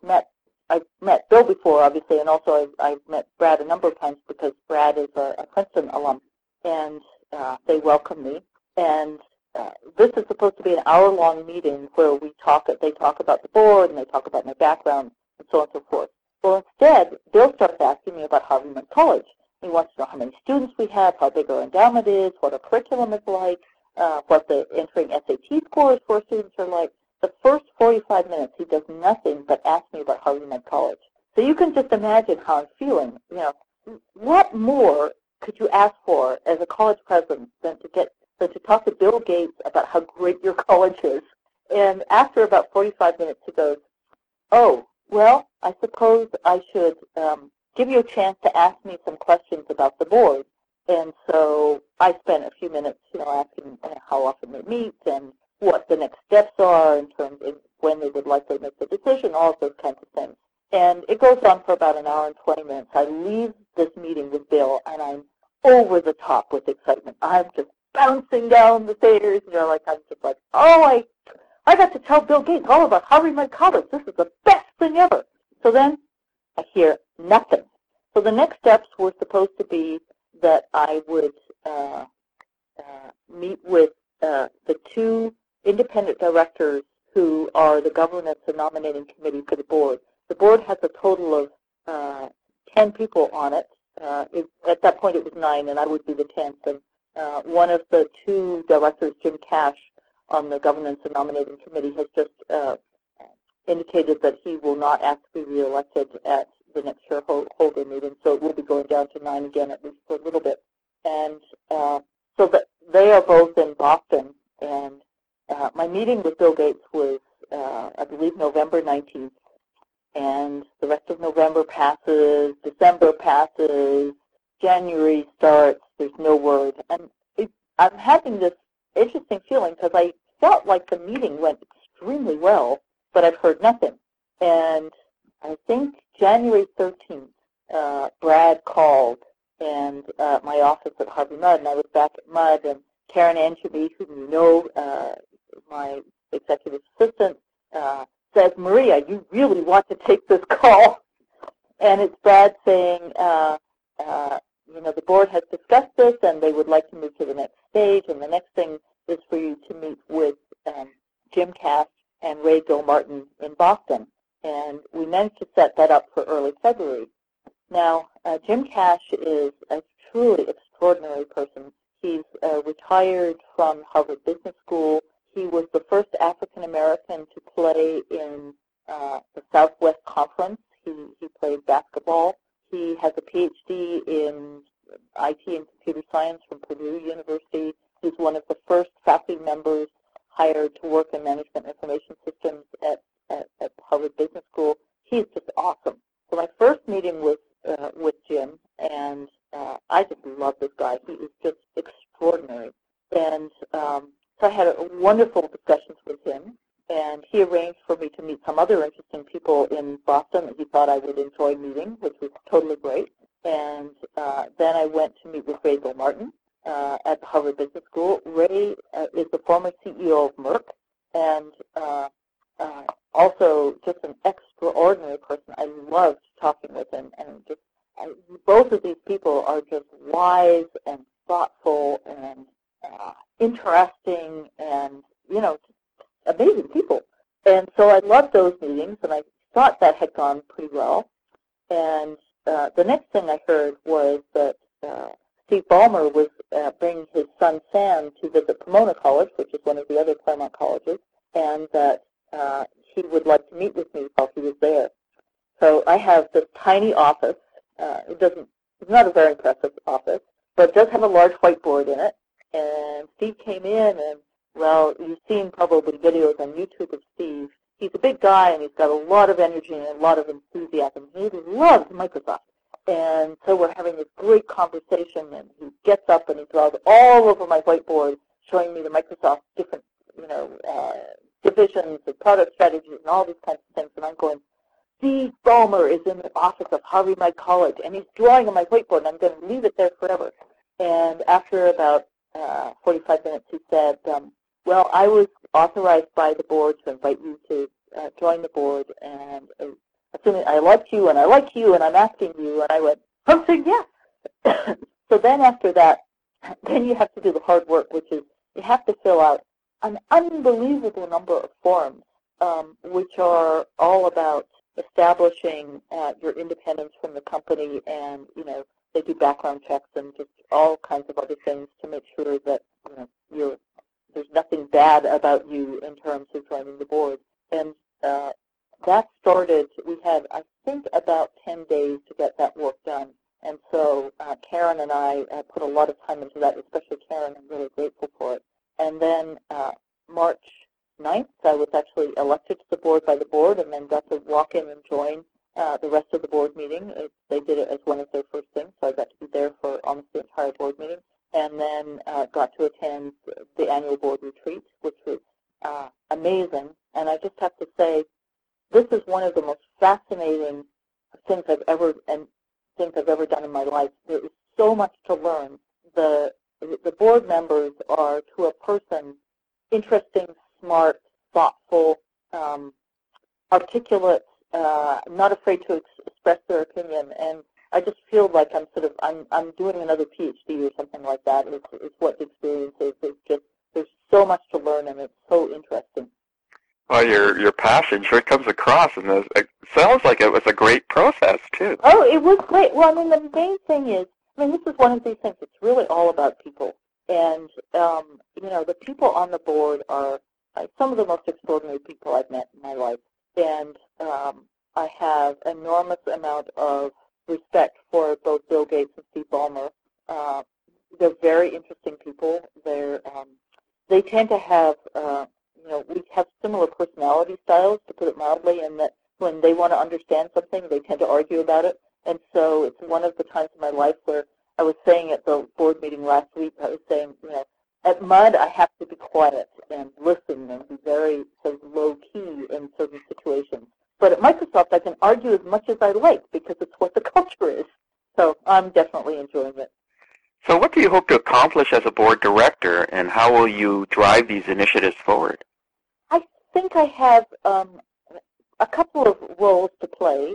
met Bill before, obviously, and also I've met Brad a number of times because Brad is a Princeton alum, and they welcome me. And this is supposed to be an hour-long meeting where they talk about the board, and they talk about my background, and so on and so forth. Well, instead, Bill starts asking me about Harvey-Mudd College. He wants to know how many students we have, how big our endowment is, what our curriculum is like, what the entering SAT scores for students are like. The first 45 minutes, he does nothing but ask me about Harvey-Mudd College. So you can just imagine how I'm feeling. You know, what more could you ask for as a college president than to talk to Bill Gates about how great your college is? And after about 45 minutes, he goes, "Oh, well, I suppose I should give you a chance to ask me some questions about the board." And so I spent a few minutes, asking how often they meet and what the next steps are in terms of when they would likely make the decision, all of those kinds of things. And it goes on for about an hour and 20 minutes. I leave this meeting with Bill, and I'm over the top with excitement. I'm just bouncing down the stairs, I'm just like, oh, I got to tell Bill Gates all about Harvey-Mudd College. This is the best thing ever. So then I hear nothing. So the next steps were supposed to be that I would meet with the two independent directors who are the governance and nominating committee for the board. The board has a total of 10 people on it. At that point it was 9, and I would be the 10th. And one of the two directors, Jim Cash, on the governance and nominating committee, has just indicated that he will not ask to be reelected at the next shareholder meeting, so it will be going down to 9 again, at least for a little bit. And so that they are both in Boston, and my meeting with Bill Gates was, I believe, November 19th, and the rest of November passes, December passes, January starts, there's no word. And I'm having this interesting feeling because I felt like the meeting went extremely well, but I've heard nothing. And I think January 13th, Brad called and my office at Harvey-Mudd, and I was back at Mudd, and Karen Anjemy, whom you know, my executive assistant, says, "Maria, you really want to take this call." And it's Brad saying, the board has discussed this, and they would like to move to the next stage, and the next thing is for you to meet with Jim Cash and Ray Gilmartin in Boston. And we managed to set that up for early February. Now, Jim Cash is a truly extraordinary person. He's retired from Harvard Business School. He was the first African-American to play in the Southwest Conference. He played basketball. He has a PhD in IT and computer science from Purdue University. He's one of the first faculty members hired to work in management information systems at Harvard Business School. He's just awesome. So my first meeting was with Jim, and I just love this guy. He is just extraordinary. And so I had wonderful discussions with him, and he arranged for me to meet some other interesting people in Boston that he thought I would enjoy meeting, which was totally great. And then I went to meet with Ray Gilmartin at the Harvard Business School. Ray is the former CEO of Merck, and also just an extraordinary person. I loved talking with him, and both of these people are just wise and thoughtful and interesting and, just amazing people. And so I loved those meetings, and I thought that had gone pretty well. And the next thing I heard was that Steve Ballmer was bringing his son Sam to visit Pomona College, which is one of the other Claremont colleges, and that he would like to meet with me while he was there. So I have this tiny office. It's not a very impressive office, but it does have a large whiteboard in it. And Steve came in, and, well, you've seen probably videos on YouTube of Steve. He's a big guy, and he's got a lot of energy and a lot of enthusiasm. He loves Microsoft. And so we're having this great conversation, and he gets up and he draws all over my whiteboard, showing me the Microsoft different, divisions and product strategies and all these kinds of things. And I'm going, Steve Ballmer is in the office of Harvey-Mudd College, and he's drawing on my whiteboard, and I'm going to leave it there forever. And after about 45 minutes, he said, well, I was authorized by the board to invite you to join the board, and assuming I like you, and I like you, and I'm asking you, and I went, I'm saying yes. So then after that, then you have to do the hard work, which is you have to fill out an unbelievable number of forms, which are all about establishing your independence from the company, and, they do background checks and just all kinds of other things to make sure that, you're bad about you in terms of joining the board. And that started, we had, I think, about 10 days to get that work done. And so Karen and I put a lot of time into that, especially Karen. I'm really grateful for it. And then March 9th, I was actually elected to the board by the board and then got to walk in and join the rest of the board meeting. They did it as one of their first things, so I got to be there for almost the entire board meeting. And then got to attend the annual board retreat, which was amazing. And I just have to say, this is one of the most fascinating things I've ever done in my life. There is so much to learn. The board members are, to a person, interesting, smart, thoughtful, articulate, not afraid to express their opinion, and I just feel like I'm doing another PhD or something like that. It's what the experience is. It's just, there's so much to learn, and it's so interesting. Well, your passion sure comes across, and it sounds like it was a great process too. Oh, it was great. Well, I mean, the main thing is, this is one of these things. It's really all about people, and the people on the board are some of the most extraordinary people I've met in my life, and I have enormous amount of respect for both Bill Gates and Steve Ballmer. They're very interesting people. They tend to have, we have similar personality styles, to put it mildly, and that when they want to understand something, they tend to argue about it. And so it's one of the times in my life where I was saying at the board meeting last week, I was saying, at MUD, I have to be quiet and listen and be very sort of low-key in certain situations. But at Microsoft, I can argue as much as I like because it's what the culture is. So I'm definitely enjoying it. So what do you hope to accomplish as a board director, and how will you drive these initiatives forward? I think I have a couple of roles to play.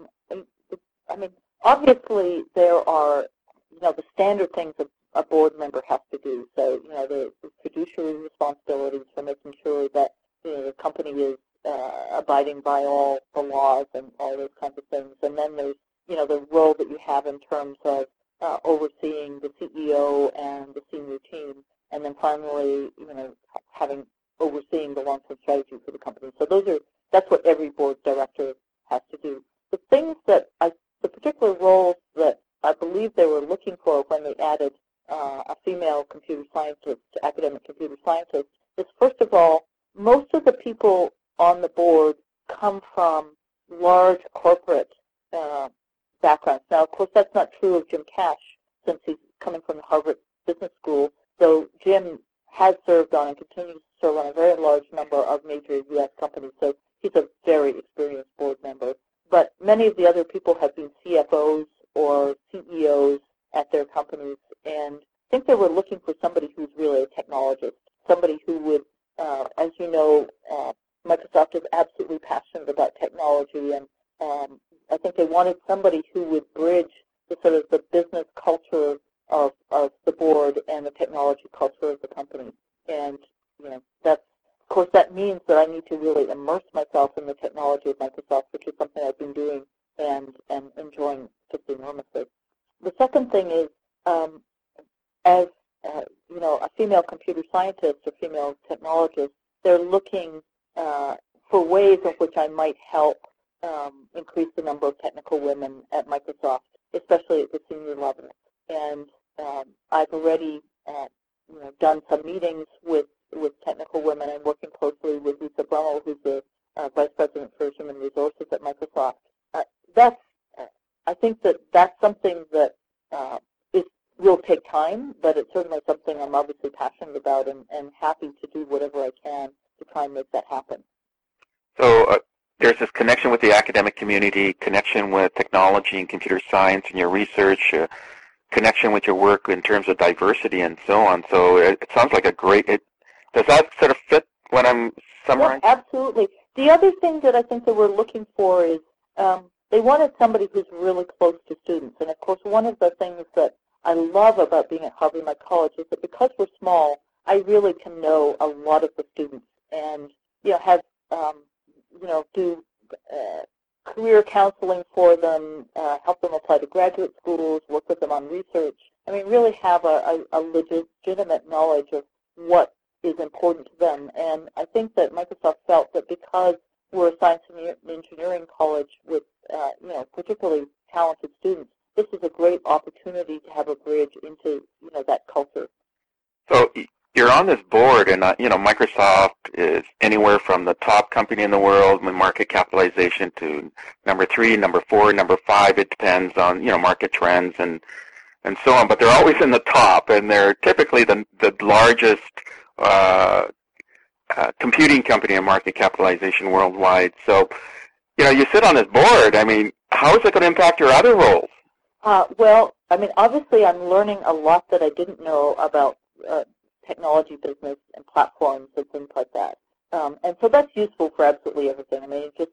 Obviously there are, the standard things a board member has to do. So, the fiduciary responsibilities for making sure that the company is abiding by all the laws and all those kinds of things. And then there's, the role that you have in terms of overseeing the CEO and the senior team. And then finally, overseeing the long-term strategy for the company. So that's what every board director has to do. The things that the particular roles that I believe they were looking for when they added a female computer scientist, academic computer scientist, is first of all, most of the people on the board come from large corporate backgrounds. Now, of course, that's not true of Jim Cash, since he's coming from the Harvard Business School, though Jim has served on and continues to serve on a very large number of major U.S. companies, so he's a very experienced board member. But many of the other people have been CFOs or CEOs at their companies, and I think they were looking for somebody who's really a technologist, somebody who would, as you know, Microsoft is absolutely passionate about technology, and I think they wanted somebody who would bridge the sort of the business culture of the board and the technology culture of the company. And of course, that means that I need to really immerse myself in the technology of Microsoft, which is something I've been doing and enjoying just enormously. The second thing is, as a female computer scientist or female technologist, they're looking for ways in which I might help increase the number of technical women at Microsoft, especially at the senior level. And I've already done some meetings with technical women. I'm working closely with Lisa Brummel, who's the Vice President for Human Resources at Microsoft. I think that's something that will take time, but it's certainly something I'm obviously passionate about and happy to do whatever I can to try and make that happen. So there's this connection with the academic community, connection with technology and computer science and your research, connection with your work in terms of diversity and so on. So it sounds like does that sort of fit what I'm summarizing? Yeah, absolutely. The other thing that I think that we're looking for is they wanted somebody who's really close to students. And, of course, one of the things that I love about being at Harvey Mudd College is that because we're small, I really can know a lot of the students and, do career counseling for them, help them apply to graduate schools, work with them on research. I mean, really have a legitimate knowledge of what is important to them. And I think that Microsoft felt that because we're a science and engineering college with, particularly talented students, this is a great opportunity to have a bridge into, that culture. So you're on this board, and Microsoft is anywhere from the top company in the world with market capitalization to number 3, number 4, number 5. It depends on market trends and so on. But they're always in the top, and they're typically the largest computing company in market capitalization worldwide. So you sit on this board. I mean, how is it going to impact your other roles? Well, I mean, obviously, I'm learning a lot that I didn't know about technology business and platforms and things like that. And so that's useful for absolutely everything. I mean, it just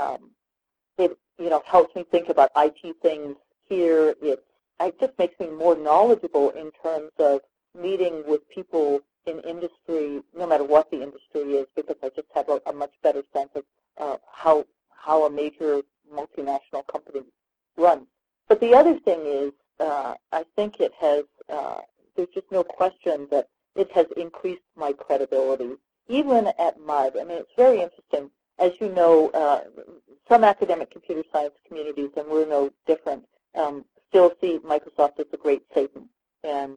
helps me think about IT things here. It just makes me more knowledgeable in terms of meeting with people in industry, no matter what the industry is, because I just have a much better sense of how a major multinational company runs. But the other thing is, I think it has, there's just no question that it has increased my credibility, even at MUD. I mean, it's very interesting. As you know, some academic computer science communities, and we're no different, still see Microsoft as the great Satan. And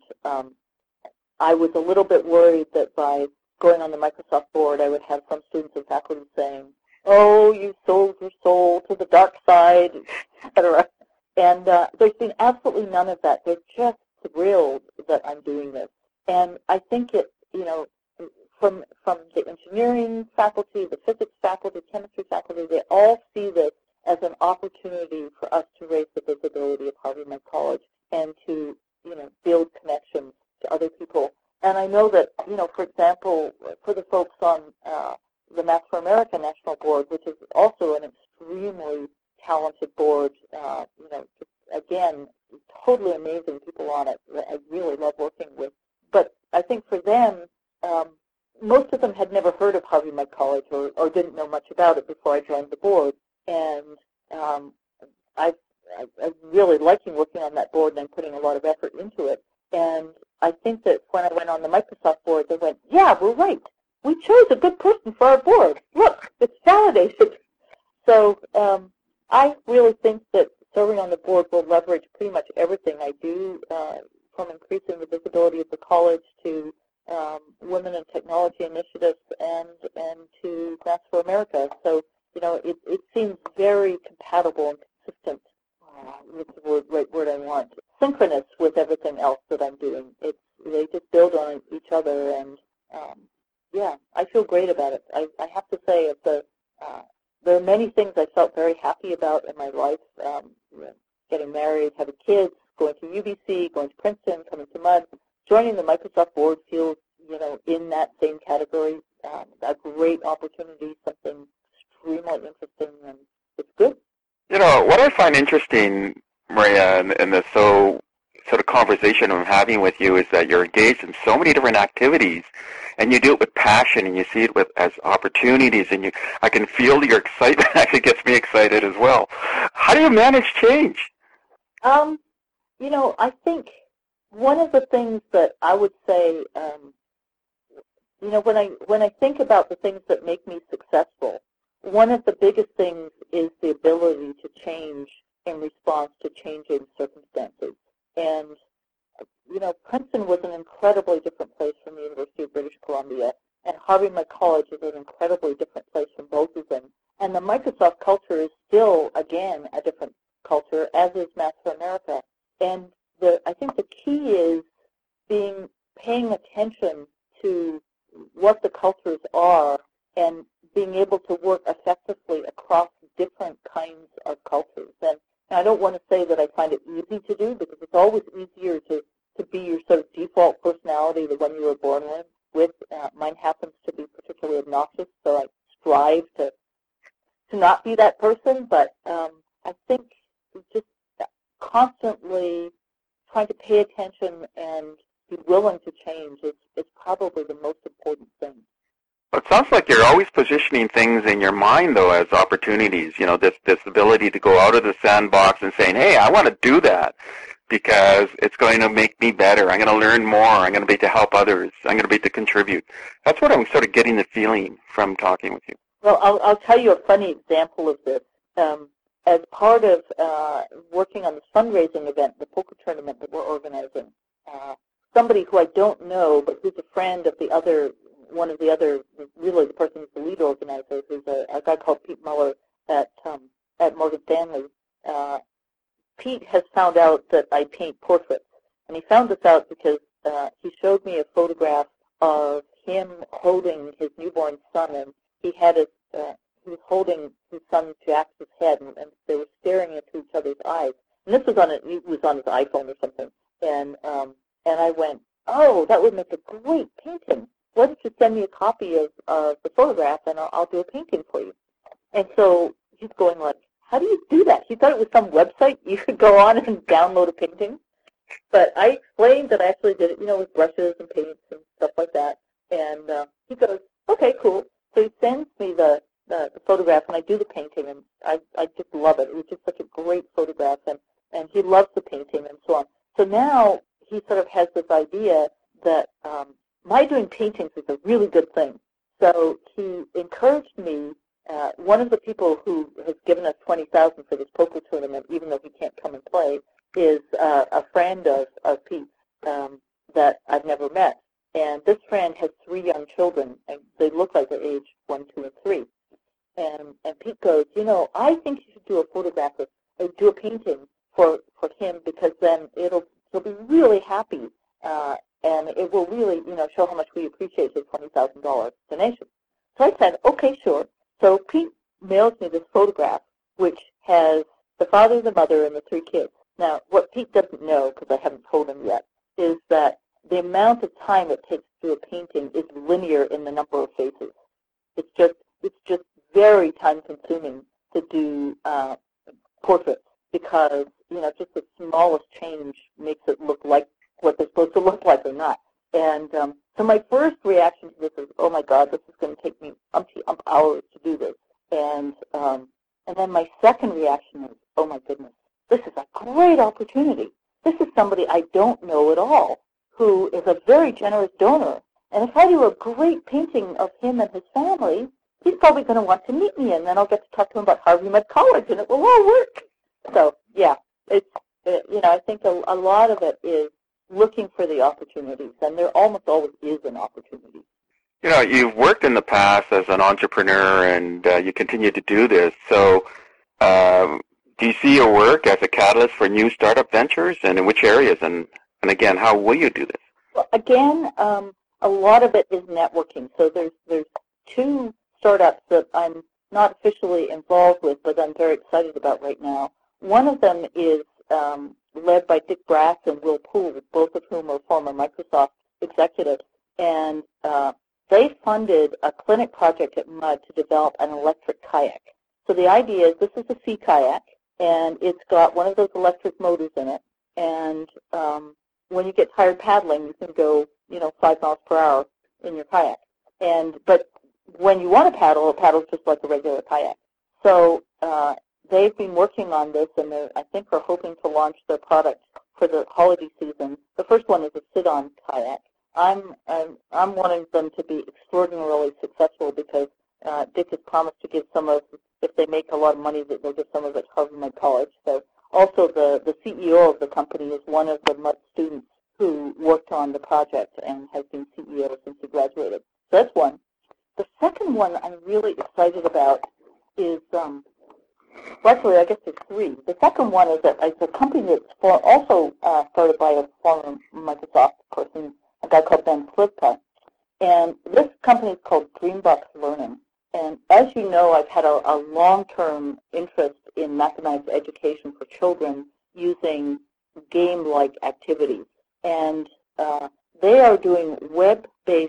I was a little bit worried that by going on the Microsoft board, I would have some students and faculty saying, "Oh, you sold your soul to the dark side," etc. And there's been absolutely none of that. They're just thrilled that I'm doing this. And I think it, from the engineering faculty, the physics faculty, chemistry faculty, they all see this as an opportunity for us to raise the visibility of Harvey-Mudd College and to, build connections to other people. And I know that, for example, for the folks on the Math for America National Board, which is also an extremely talented board, again, totally amazing people on it. I really love working with. But I think for them, most of them had never heard of Harvey-Mudd College or didn't know much about it before I joined the board. And I'm really liking working on that board, and I'm putting a lot of effort into it. And I think that when I went on the Microsoft board, they went, "Yeah, we're right. We chose a good person for our board. Look, it's validated." So I really think that serving on the board will leverage pretty much everything I do, from increasing the visibility of the college to women in technology initiatives and to Grants for America. So, it seems very compatible and consistent with the right word I want, synchronous with everything else that I'm doing. They just build on each other, and I feel great about it. I have to say, there are many things I felt very happy about in my life, getting married, having kids, going to UBC, going to Princeton, coming to MUD. Joining the Microsoft board feels, in that same category, a great opportunity, something extremely interesting, and it's good. What I find interesting, Maria, in this sort of conversation I'm having with you is that you're engaged in so many different activities, and you do it with passion, and you see it as opportunities, and I can feel your excitement. Actually gets me excited as well. How do you manage change? I think one of the things that I would say, when I think about the things that make me successful, one of the biggest things is the ability to change in response to changing circumstances. And, Princeton was an incredibly different place from the University of British Columbia, and Harvey-Mudd College is an incredibly different place from both of them. And the Microsoft culture is still, again, a different culture, as is Math for America. And I think the key is paying attention to what the cultures are and being able to work effectively across different kinds of cultures. And I don't want to say that I find it easy to do, because it's always easier to be your sort of default personality, the one you were born with. Mine happens to be particularly obnoxious, so I strive to not be that person. But I think just constantly trying to pay attention and be willing to change is probably the most important thing. Well, it sounds like you're always positioning things in your mind, though, as opportunities. This ability to go out of the sandbox and saying, "Hey, I want to do that," because it's going to make me better. I'm going to learn more. I'm going to be to help others. I'm going to be to contribute. That's what I'm sort of getting the feeling from talking with you. Well, I'll tell you a funny example of this. As part of working on this fundraising event, the poker tournament that we're organizing, somebody who I don't know, but who's a friend of one of the other, really the person who's the lead organizer, who's a guy called Pete Muller at Morgan Stanley. Pete has found out that I paint portraits, and he found this out because he showed me a photograph of him holding his newborn son, and he was holding his son Jack's head, and they were staring into each other's eyes. And this was on his iPhone or something. And I went, oh, that would make a great painting. Why don't you send me a copy of the photograph, and I'll do a painting for you. And so he's going like, how do you do that? He thought it was some website you could go on and download a painting. But I explained that I actually did it, with brushes and paints and stuff like that. And he goes, okay, cool. So he sends me the photograph, and I do the painting, and I just love it. It was just such a great photograph, and he loves the painting and so on. So now he sort of has this idea that my doing paintings is a really good thing. So he encouraged me. One of the people who has given us $20,000 for this poker tournament, even though he can't come and play, is a friend of Pete's that I've never met. And this friend has 3 young children, and they look like they're age 1, 2, and 3. And Pete goes, I think you should do a photograph do a painting for him, because then he'll be really happy, and it will really, show how much we appreciate his $20,000 donation. So I said, okay, sure. So Pete mails me this photograph, which has the father, the mother, and the 3 kids. Now, what Pete doesn't know, because I haven't told him yet, is that the amount of time it takes to do a painting is linear in the number of faces. It's just very time-consuming to do portraits, because just the smallest change makes it look like what they're supposed to look like or not. And so my first reaction to this is, oh my God, this is going to take me hours to do this. And then my second reaction is, oh my goodness, this is a great opportunity. This is somebody I don't know at all, who is a very generous donor. And if I do a great painting of him and his family, he's probably going to want to meet me, and then I'll get to talk to him about Harvey Mudd College, and it will all work. So, yeah, I think a lot of it is looking for the opportunities, and there almost always is an opportunity. You've worked in the past as an entrepreneur, and you continue to do this. So do you see your work as a catalyst for new startup ventures, and in which areas? And again, how will you do this? Well, again, a lot of it is networking. So there's 2 startups that I'm not officially involved with, but I'm very excited about right now. One of them is led by Dick Brass and Will Poole, both of whom are former Microsoft executives. And they funded a clinic project at Mudd to develop an electric kayak. So the idea is this is a sea kayak, and it's got one of those electric motors in it. And when you get tired paddling, you can go, 5 miles per hour in your kayak. But when you want to paddle, it paddles just like a regular kayak. So they've been working on this, and I think are hoping to launch their product for the holiday season. The first one is a sit-on kayak. I'm wanting them to be extraordinarily successful, because Dick has promised to give some of, if they make a lot of money, that they'll give some of it to Harvey Mudd College. So also the CEO of the company is one of the Mudd students who worked on the project and has been CEO since he graduated. So that's one. The second one I'm really excited about is, actually I guess there's 3. The second one is a company that's also started by a former Microsoft person, a guy called Ben Slivka. And this company is called Greenbox Learning. And as you know, I've had a long-term interest in mathematics education for children using game-like activities. And they are doing web-based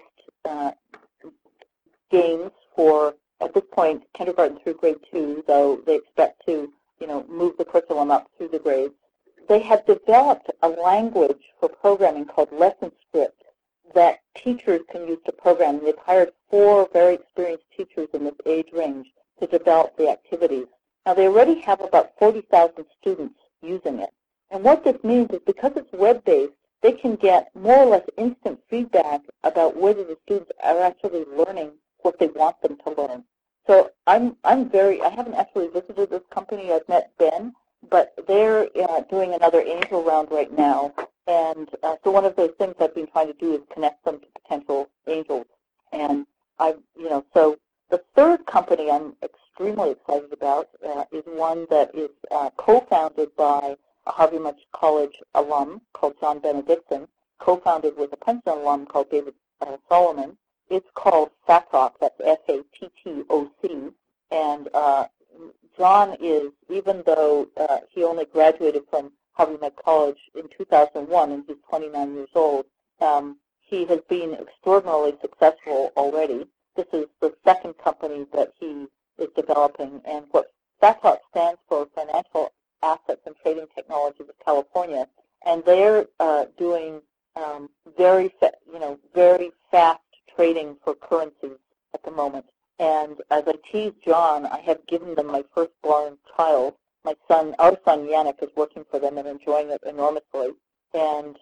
games for, at this point, kindergarten through grade 2, though they expect to, move the curriculum up through the grades. They have developed a language for programming called Lesson Script that teachers can use to program. They've hired 4 very experienced teachers in this age range to develop the activities. Now, they already have about 40,000 students using it. And what this means is because it's web-based, they can get more or less instant feedback about whether the students are actually learning what they want them to learn. So I haven't actually visited this company. I've met Ben, but they're doing another angel round right now. And so one of those things I've been trying to do is connect them to potential angels. And so the third company I'm extremely excited about is one that is co-founded by a Harvey Mudd College alum called John Benedictson, co-founded with a Princeton alum called David Solomon. It's called FATTOC, that's F-A-T-T-O-C, and John is, even though he only graduated from Harvey Mudd College in 2001 and he's 29 years old, he has been extraordinarily successful already. This is the second company that he is developing, and what FATTOC stands for Financial Assets and Trading Technologies of California, and they're doing very fast trading for currencies at the moment. And as I teased John, I have given them my firstborn child. Our son Yannick, is working for them and enjoying it enormously. And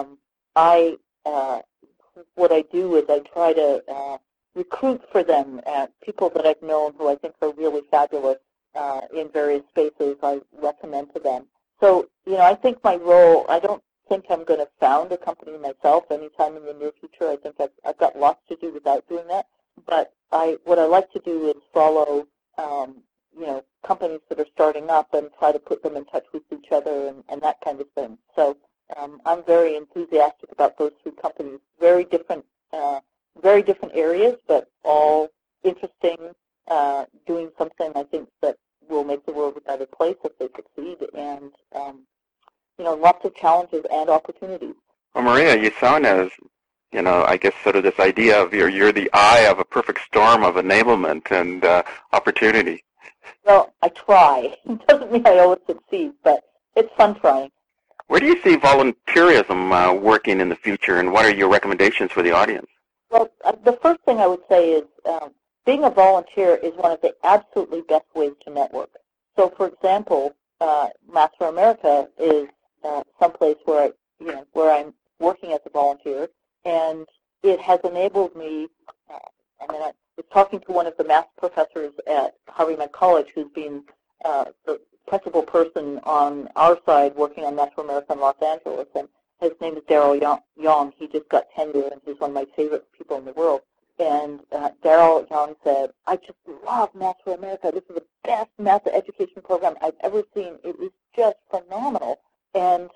what I do is I try to recruit for them people that I've known who I think are really fabulous in various spaces. I recommend to them. So, I think my role, I don't think I'm going to found a company myself anytime in the near future. I think I've got lots to do without doing that. But what I like to do is follow, companies that are starting up and try to put them in touch with each other and that kind of thing. So I'm very enthusiastic about those three companies. Very different areas, but all interesting, doing something I think that will make the world a better place if they succeed, and lots of challenges and opportunities. Well, Maria, you sound as, I guess sort of this idea of you're the eye of a perfect storm of enablement and opportunity. Well, I try. It doesn't mean I always succeed, but it's fun trying. Where do you see volunteerism working in the future, and what are your recommendations for the audience? Well, the first thing I would say is being a volunteer is one of the absolutely best ways to network. So, for example, Master America is someplace where I'm working as a volunteer, and it has enabled me. I was talking to one of the math professors at Harvey Mudd College, who's been the principal person on our side working on Master America in Los Angeles, and his name is Daryl Young. He just got tenure, and he's one of my favorite people in the world. And Daryl Young said, "I just love Master America. This is the best math education program I've ever seen. It is just phenomenal." And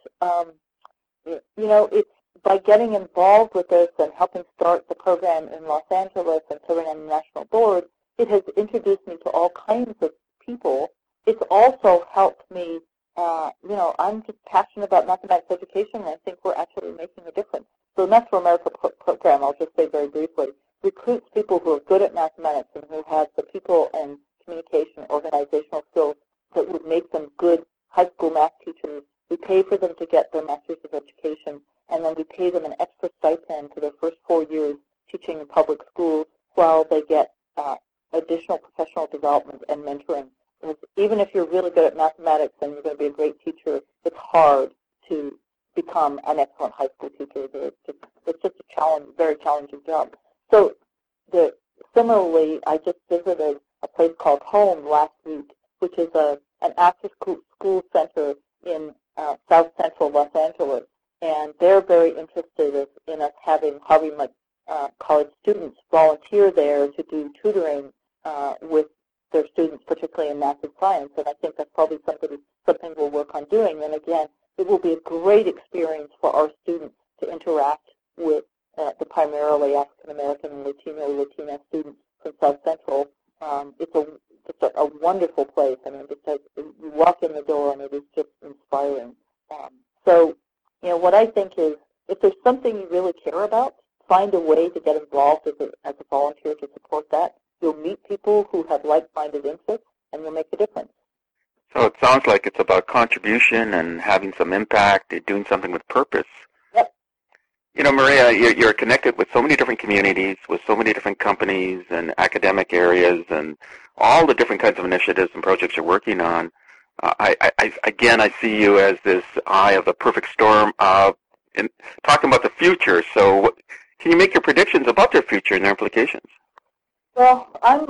it's by getting involved with this and helping start the program in Los Angeles and serving on the national board, it has introduced me to all kinds of people. It's also helped me. I'm just passionate about mathematics education, and I think we're actually making a difference. So the Master America program, I'll just say very briefly, recruits people who are good at mathematics and who have the people and communication, organizational skills that would make them good high school math teachers. We pay for them to get their Masters of Education, and then we pay them an extra stipend for their first 4 years teaching in public schools while they get additional professional development and mentoring. Because even if you're really good at mathematics and you're going to be a great teacher, it's hard to become an excellent high school teacher. It's just a very challenging job. So similarly, I just visited a place called Home last week, which is an after-school center in South Central Los Angeles, and they're very interested in us having Harvey Mudd College students volunteer there to do tutoring with their students, particularly in math and science, and I think that's probably something we'll work on doing. And again, it will be a great experience for our students to interact with the primarily African-American and Latina students from South Central. It's a wonderful place. I mean, you walk in the door and it is just inspiring. So, what I think is, if there's something you really care about, find a way to get involved as a volunteer to support that. You'll meet people who have like-minded interests, and you'll make a difference. So it sounds like it's about contribution and having some impact, doing something with purpose. Yep. Maria, you're connected with so many different communities, with so many different companies and academic areas, and all the different kinds of initiatives and projects you're working on. Again, I see you as this eye of the perfect storm in talking about the future. So can you make your predictions about their future and their implications? Well,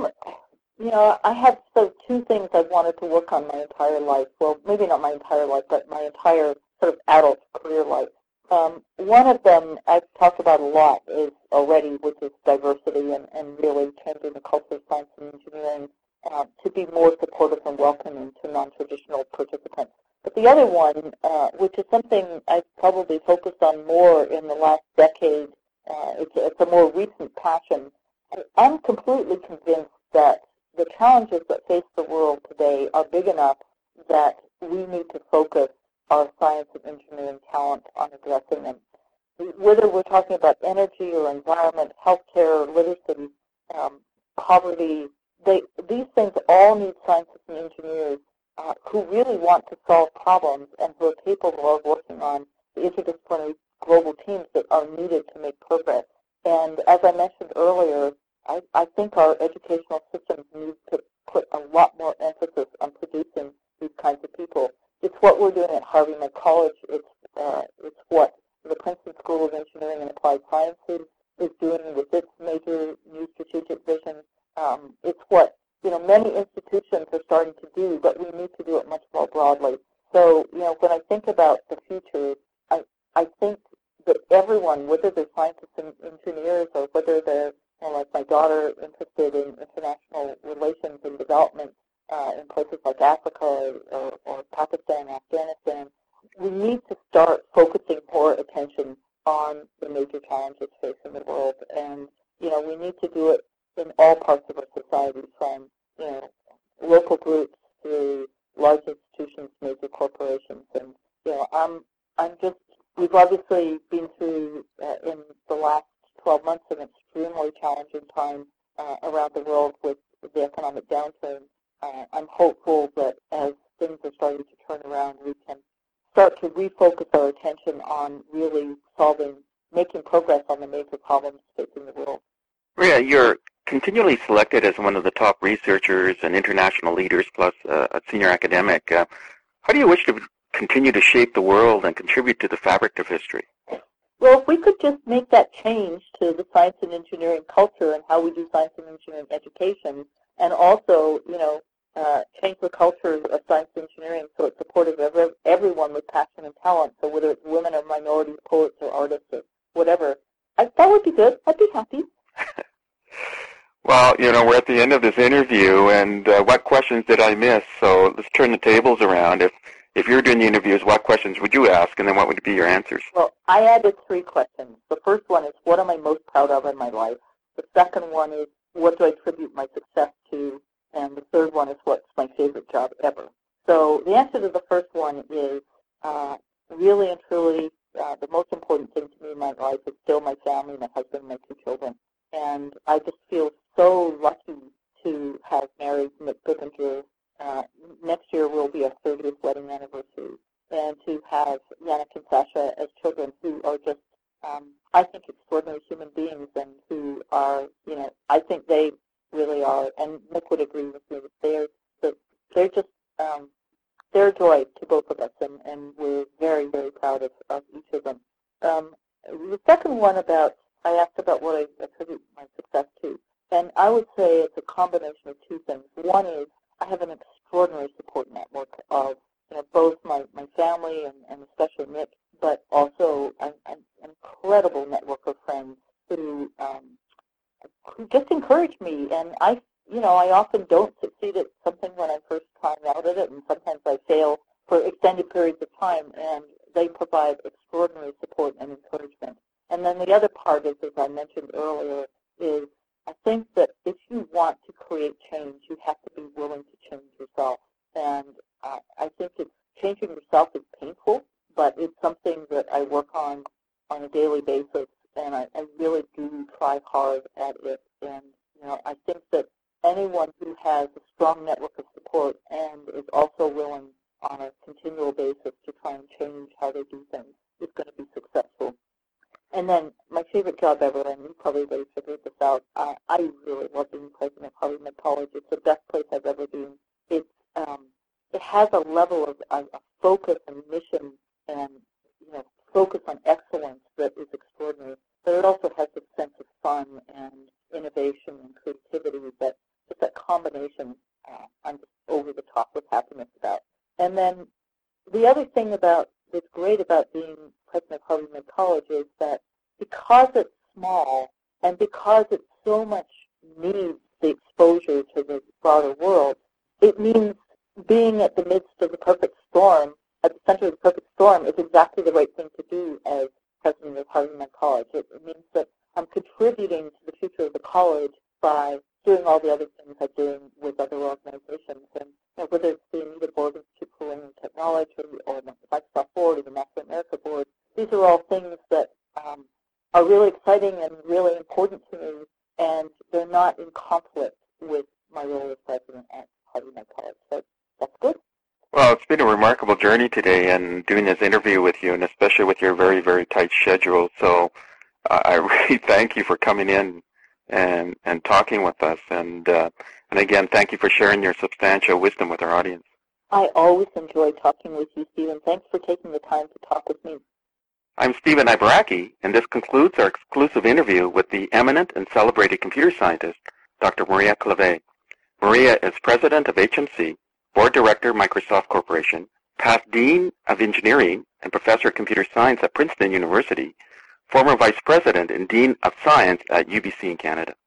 I have two things I've wanted to work on my entire life. Well, maybe not my entire life, but my entire sort of adult career life. One of them I've talked about a lot already, which is diversity and really changing the culture of science and engineering to be more supportive and welcoming to non-traditional participants. But the other one, which is something I've probably focused on more in the last decade, it's a more recent passion. I'm completely convinced that the challenges that face the world today are big enough that we need to focus our science and engineering talent on addressing them. Whether we're talking about energy or environment, healthcare, literacy, poverty, these things all need scientists and engineers who really want to solve problems and who are capable of working on the interdisciplinary global teams that are needed to make progress. And as I mentioned earlier, I think our educational systems need to put a lot more emphasis on producing these kinds of people. It's what we're doing at Harvey Med College. It's what the Princeton School of Engineering and Applied Sciences is doing with its major new strategic vision. It's what many institutions are starting to do, but we need to do it much more broadly. So when I think about the future, I think that everyone, whether they're scientists and engineers or whether they're like my daughter, interested in international relations and development in places like Africa or Pakistan, Afghanistan, we need to start focusing more attention on the major challenges facing the world. And, we need to do it in all parts of our society, from, local groups to large institutions, major corporations. And, we've obviously been through, in the last 12 months, an extremely challenging time around the world with the economic downturn. I'm hopeful that as things are starting to turn around, we can start to refocus our attention on really making progress on the major problems facing the world. Maria, you're continually selected as one of the top researchers and international leaders, plus a senior academic. How do you wish to continue to shape the world and contribute to the fabric of history? Well, if we could just make that change to the science and engineering culture and how we do science and engineering education, and also, change the culture of science and engineering so it's supportive of everyone with passion and talent, so whether it's women or minorities, poets or artists or whatever, that would be good. I'd be happy. Well, we're at the end of this interview, and what questions did I miss? So let's turn the tables around. If you're doing the interviews, what questions would you ask, and then what would be your answers? Well, I added 3 questions. The first one is, what am I most proud of in my life? The second one is, what do I attribute my success to? And the third one is, what's my favorite job ever? So the answer to the first one is really and truly the most important thing to me in my life is still my family, my husband, my 2 children. And I just feel so lucky to have married Nick Pippinger. Next year will be our 30th wedding anniversary. And to have Yannick and Sasha as children who are just, I think, extraordinary human beings and who are, I think they really are, and Nick would agree with me, that they're just, they're a joy to both of us, and we're very, very proud of each of them. The second one I asked about what I attribute my success to, and I would say it's a combination of 2 things. One is I have an extraordinary support network of both my family and especially Nick, but also an incredible network of friends who just encourage me. And I often don't succeed at something when I first try out at it, and sometimes I fail for extended periods of time, and they provide extraordinary support and encouragement. And then the other part is, as I mentioned earlier, is I think that if you want to create change, you have to be willing to change yourself. And I think changing yourself is painful, but it's something that I work on a daily basis, and I really do try hard at it. And I think that anyone who has a strong network of support and is also willing on a continual basis to try and change how they do things is going to be successful. And then my favorite job ever, and you probably already figured this out, I really love being president of Harvey Med College. It's the best place I've ever been. It has a level of focus and mission and focus on excellence that is extraordinary. But it also has this sense of fun and innovation and creativity that just that combination I'm just over the top with happiness about. And then the other thing that's great about being president of Harvey Med College is that because it's small and because it so much needs the exposure to the broader world, it means being at the midst of the perfect storm, at the center of the perfect storm, is exactly the right thing to do as president of Harvey Med College. It means that I'm contributing to the future of the college by doing all the other things I'm doing with other organizations. And whether it's the Anita Borg Institute for Learning and Technology or the Microsoft Board or the NASA America Board, these are all things that are really exciting and really important to me, and they're not in conflict with my role as president at Harvey Med College. So that's good. Well, it's been a remarkable journey today, and doing this interview with you, and especially with your very, very tight schedule. So I really thank you for coming in and talking with us. And again, thank you for sharing your substantial wisdom with our audience. I always enjoy talking with you, Stephen. Thanks for taking the time to talk with me. I'm Stephen Ibaraki, and this concludes our exclusive interview with the eminent and celebrated computer scientist, Dr. Maria Klawe. Maria is president of HMC, board director, Microsoft Corporation, past dean of engineering and professor of computer science at Princeton University, former vice president and dean of science at UBC in Canada.